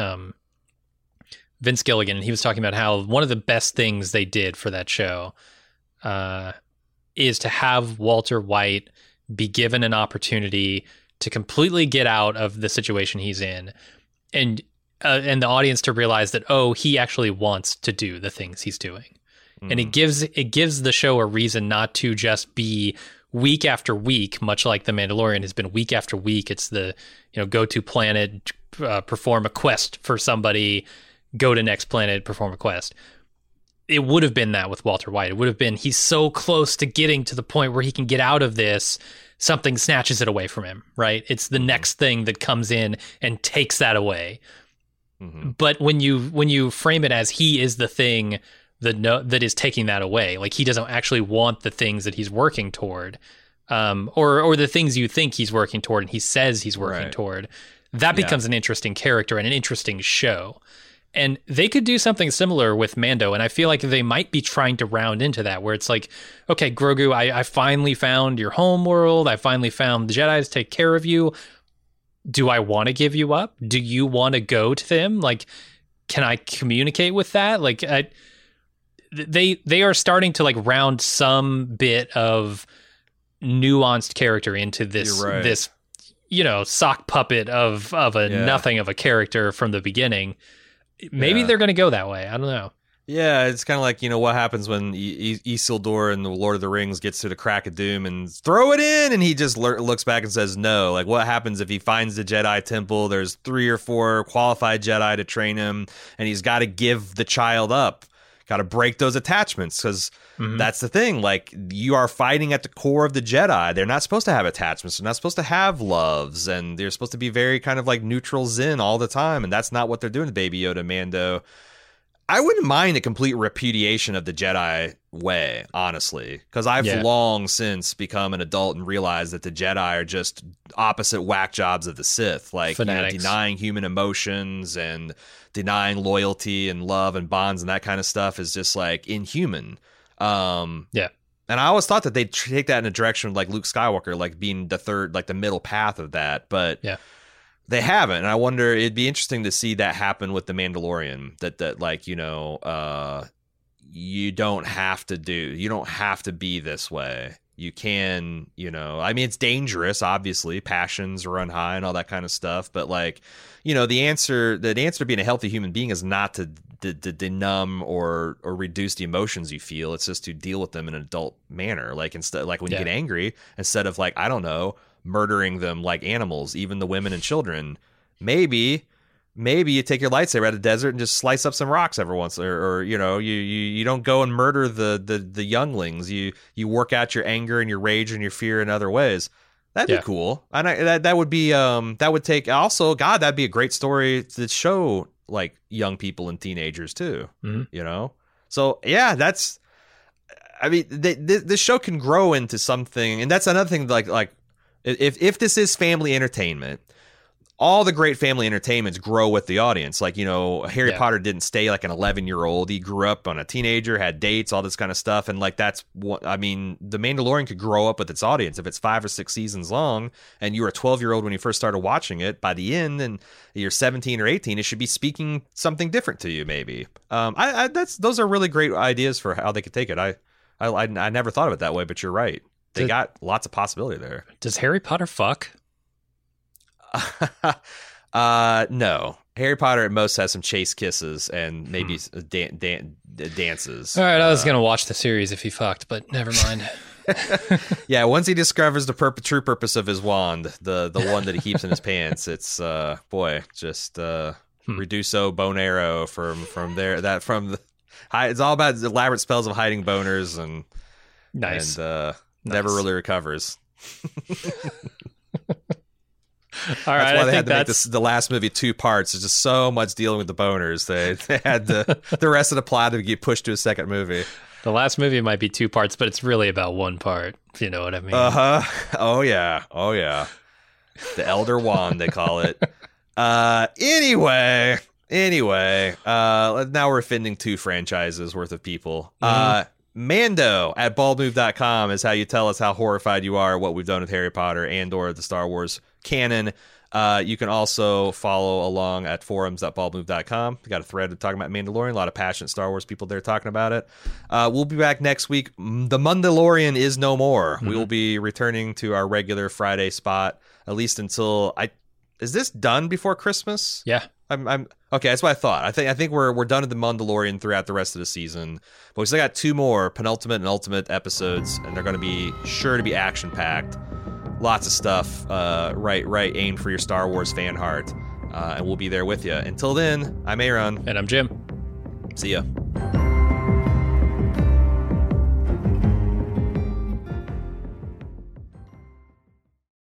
Vince Gilligan, and he was talking about how one of the best things they did for that show is to have Walter White be given an opportunity to completely get out of the situation he's in, and the audience to realize that, he actually wants to do the things he's doing. And it gives the show a reason not to just be week after week, much like The Mandalorian has been week after week. It's the, go to planet, perform a quest for somebody, go to next planet, perform a quest. It would have been that with Walter White. It would have been, he's so close to getting to the point where he can get out of this, something snatches it away from him, right? It's the next thing that comes in and takes that away. Mm-hmm. But when you frame it as he is the thing that is taking that away, like he doesn't actually want the things that he's working toward, or the things you think he's working toward and he says he's working toward, that becomes an interesting character and an interesting show. And they could do something similar with Mando, and I feel like they might be trying to round into that, where it's like, okay, Grogu, I finally found your home world, I finally found the Jedi to take care of you. Do I want to give you up? Do you want to go to them? Like, can I communicate with that? Like, they are starting to like round some bit of nuanced character into this this sock puppet of nothing of a character from the beginning. Maybe they're going to go that way. I don't know. Yeah, it's kind of like, what happens when Isildur in the Lord of the Rings gets to the crack of doom and throw it in, and he just looks back and says no. Like, what happens if he finds the Jedi temple, there's 3 or 4 qualified Jedi to train him, and he's got to give the child up. Got to break those attachments, because that's the thing. Like, you are fighting at the core of the Jedi. They're not supposed to have attachments. They're not supposed to have loves, and they're supposed to be very kind of like neutral zen all the time. And that's not what they're doing to Baby Yoda Mando. I wouldn't mind a complete repudiation of the Jedi way, honestly, because I've Yeah. long since become an adult and realized that the Jedi are just opposite whack jobs of the Sith, like, you know, Fanatics. denying human emotions and denying loyalty and love and bonds and that kind of stuff is just like inhuman. Yeah. And I always thought that they'd take that in a direction of like Luke Skywalker, like being the third, like the middle path of that, but Yeah. they haven't. And I wonder, it'd be interesting to see that happen with the Mandalorian. That like, you know, you don't have to be this way. You can, you know, I mean, it's dangerous, obviously, passions run high and all that kind of stuff. But like, you know, the answer to being a healthy human being is not to numb or reduce the emotions you feel. It's just to deal with them in an adult manner. Like instead, like when you Yeah. get angry, instead of like, I don't know, murdering them like animals, even the women and children, maybe you take your lightsaber out of the desert and just slice up some rocks every once, or you know, you don't go and murder the younglings. You work out your anger and your rage and your fear in other ways. That'd Yeah. be cool. And that would be that would take also, God, that'd be a great story to show like young people and teenagers too. Mhm. You know, so yeah, that's. I mean, this show can grow into something, and that's another thing. Like if this is family entertainment, all the great family entertainments grow with the audience. Like, you know, Harry Yeah. Potter didn't stay like an 11-year-old. He grew up on a teenager, had dates, all this kind of stuff. And like, that's what, I mean, The Mandalorian could grow up with its audience. If it's 5 or 6 seasons long and you were a 12-year-old when you first started watching it, by the end and you're 17 or 18, it should be speaking something different to you, maybe. Those are really great ideas for how they could take it. I never thought of it that way, but you're right. They got lots of possibility there. Does Harry Potter fuck? No. Harry Potter at most has some chase kisses and maybe dances. All right, I was gonna watch the series if he fucked, but never mind. Yeah, once he discovers the true purpose of his wand, the one that he keeps in his pants, it's just Reduso bone arrow from there. It's all about elaborate spells of hiding boners and Nice. and never Nice. really recovers. All right, That's why I they think had to make that's the last movie 2 parts. There's just so much dealing with the boners. They had the rest of the plot to get pushed to a second movie. the last movie might be 2 parts, but it's really about 1 part. If you know what I mean. Oh yeah. The Elder Wand, they call it. Anyway. Now we're offending 2 franchises worth of people. Mando at baldmove.com is how you tell us how horrified you are at what we've done with Harry Potter and or the Star Wars canon. You can also follow along at forums.baldmove.com. We got a thread talking about Mandalorian. A lot of passionate Star Wars people there talking about it. We'll be back next week. The Mandalorian is no more. We will be returning to our regular Friday spot, at least until is this done before Christmas? Yeah. I'm okay. That's what I thought. I think we're done with the Mandalorian throughout the rest of the season, but we still got 2 more penultimate and ultimate episodes, and they're going to be sure to be action packed. Lots of stuff, right aimed for your Star Wars fan heart, and we'll be there with you. Until then, I'm Aaron. And I'm Jim. See ya.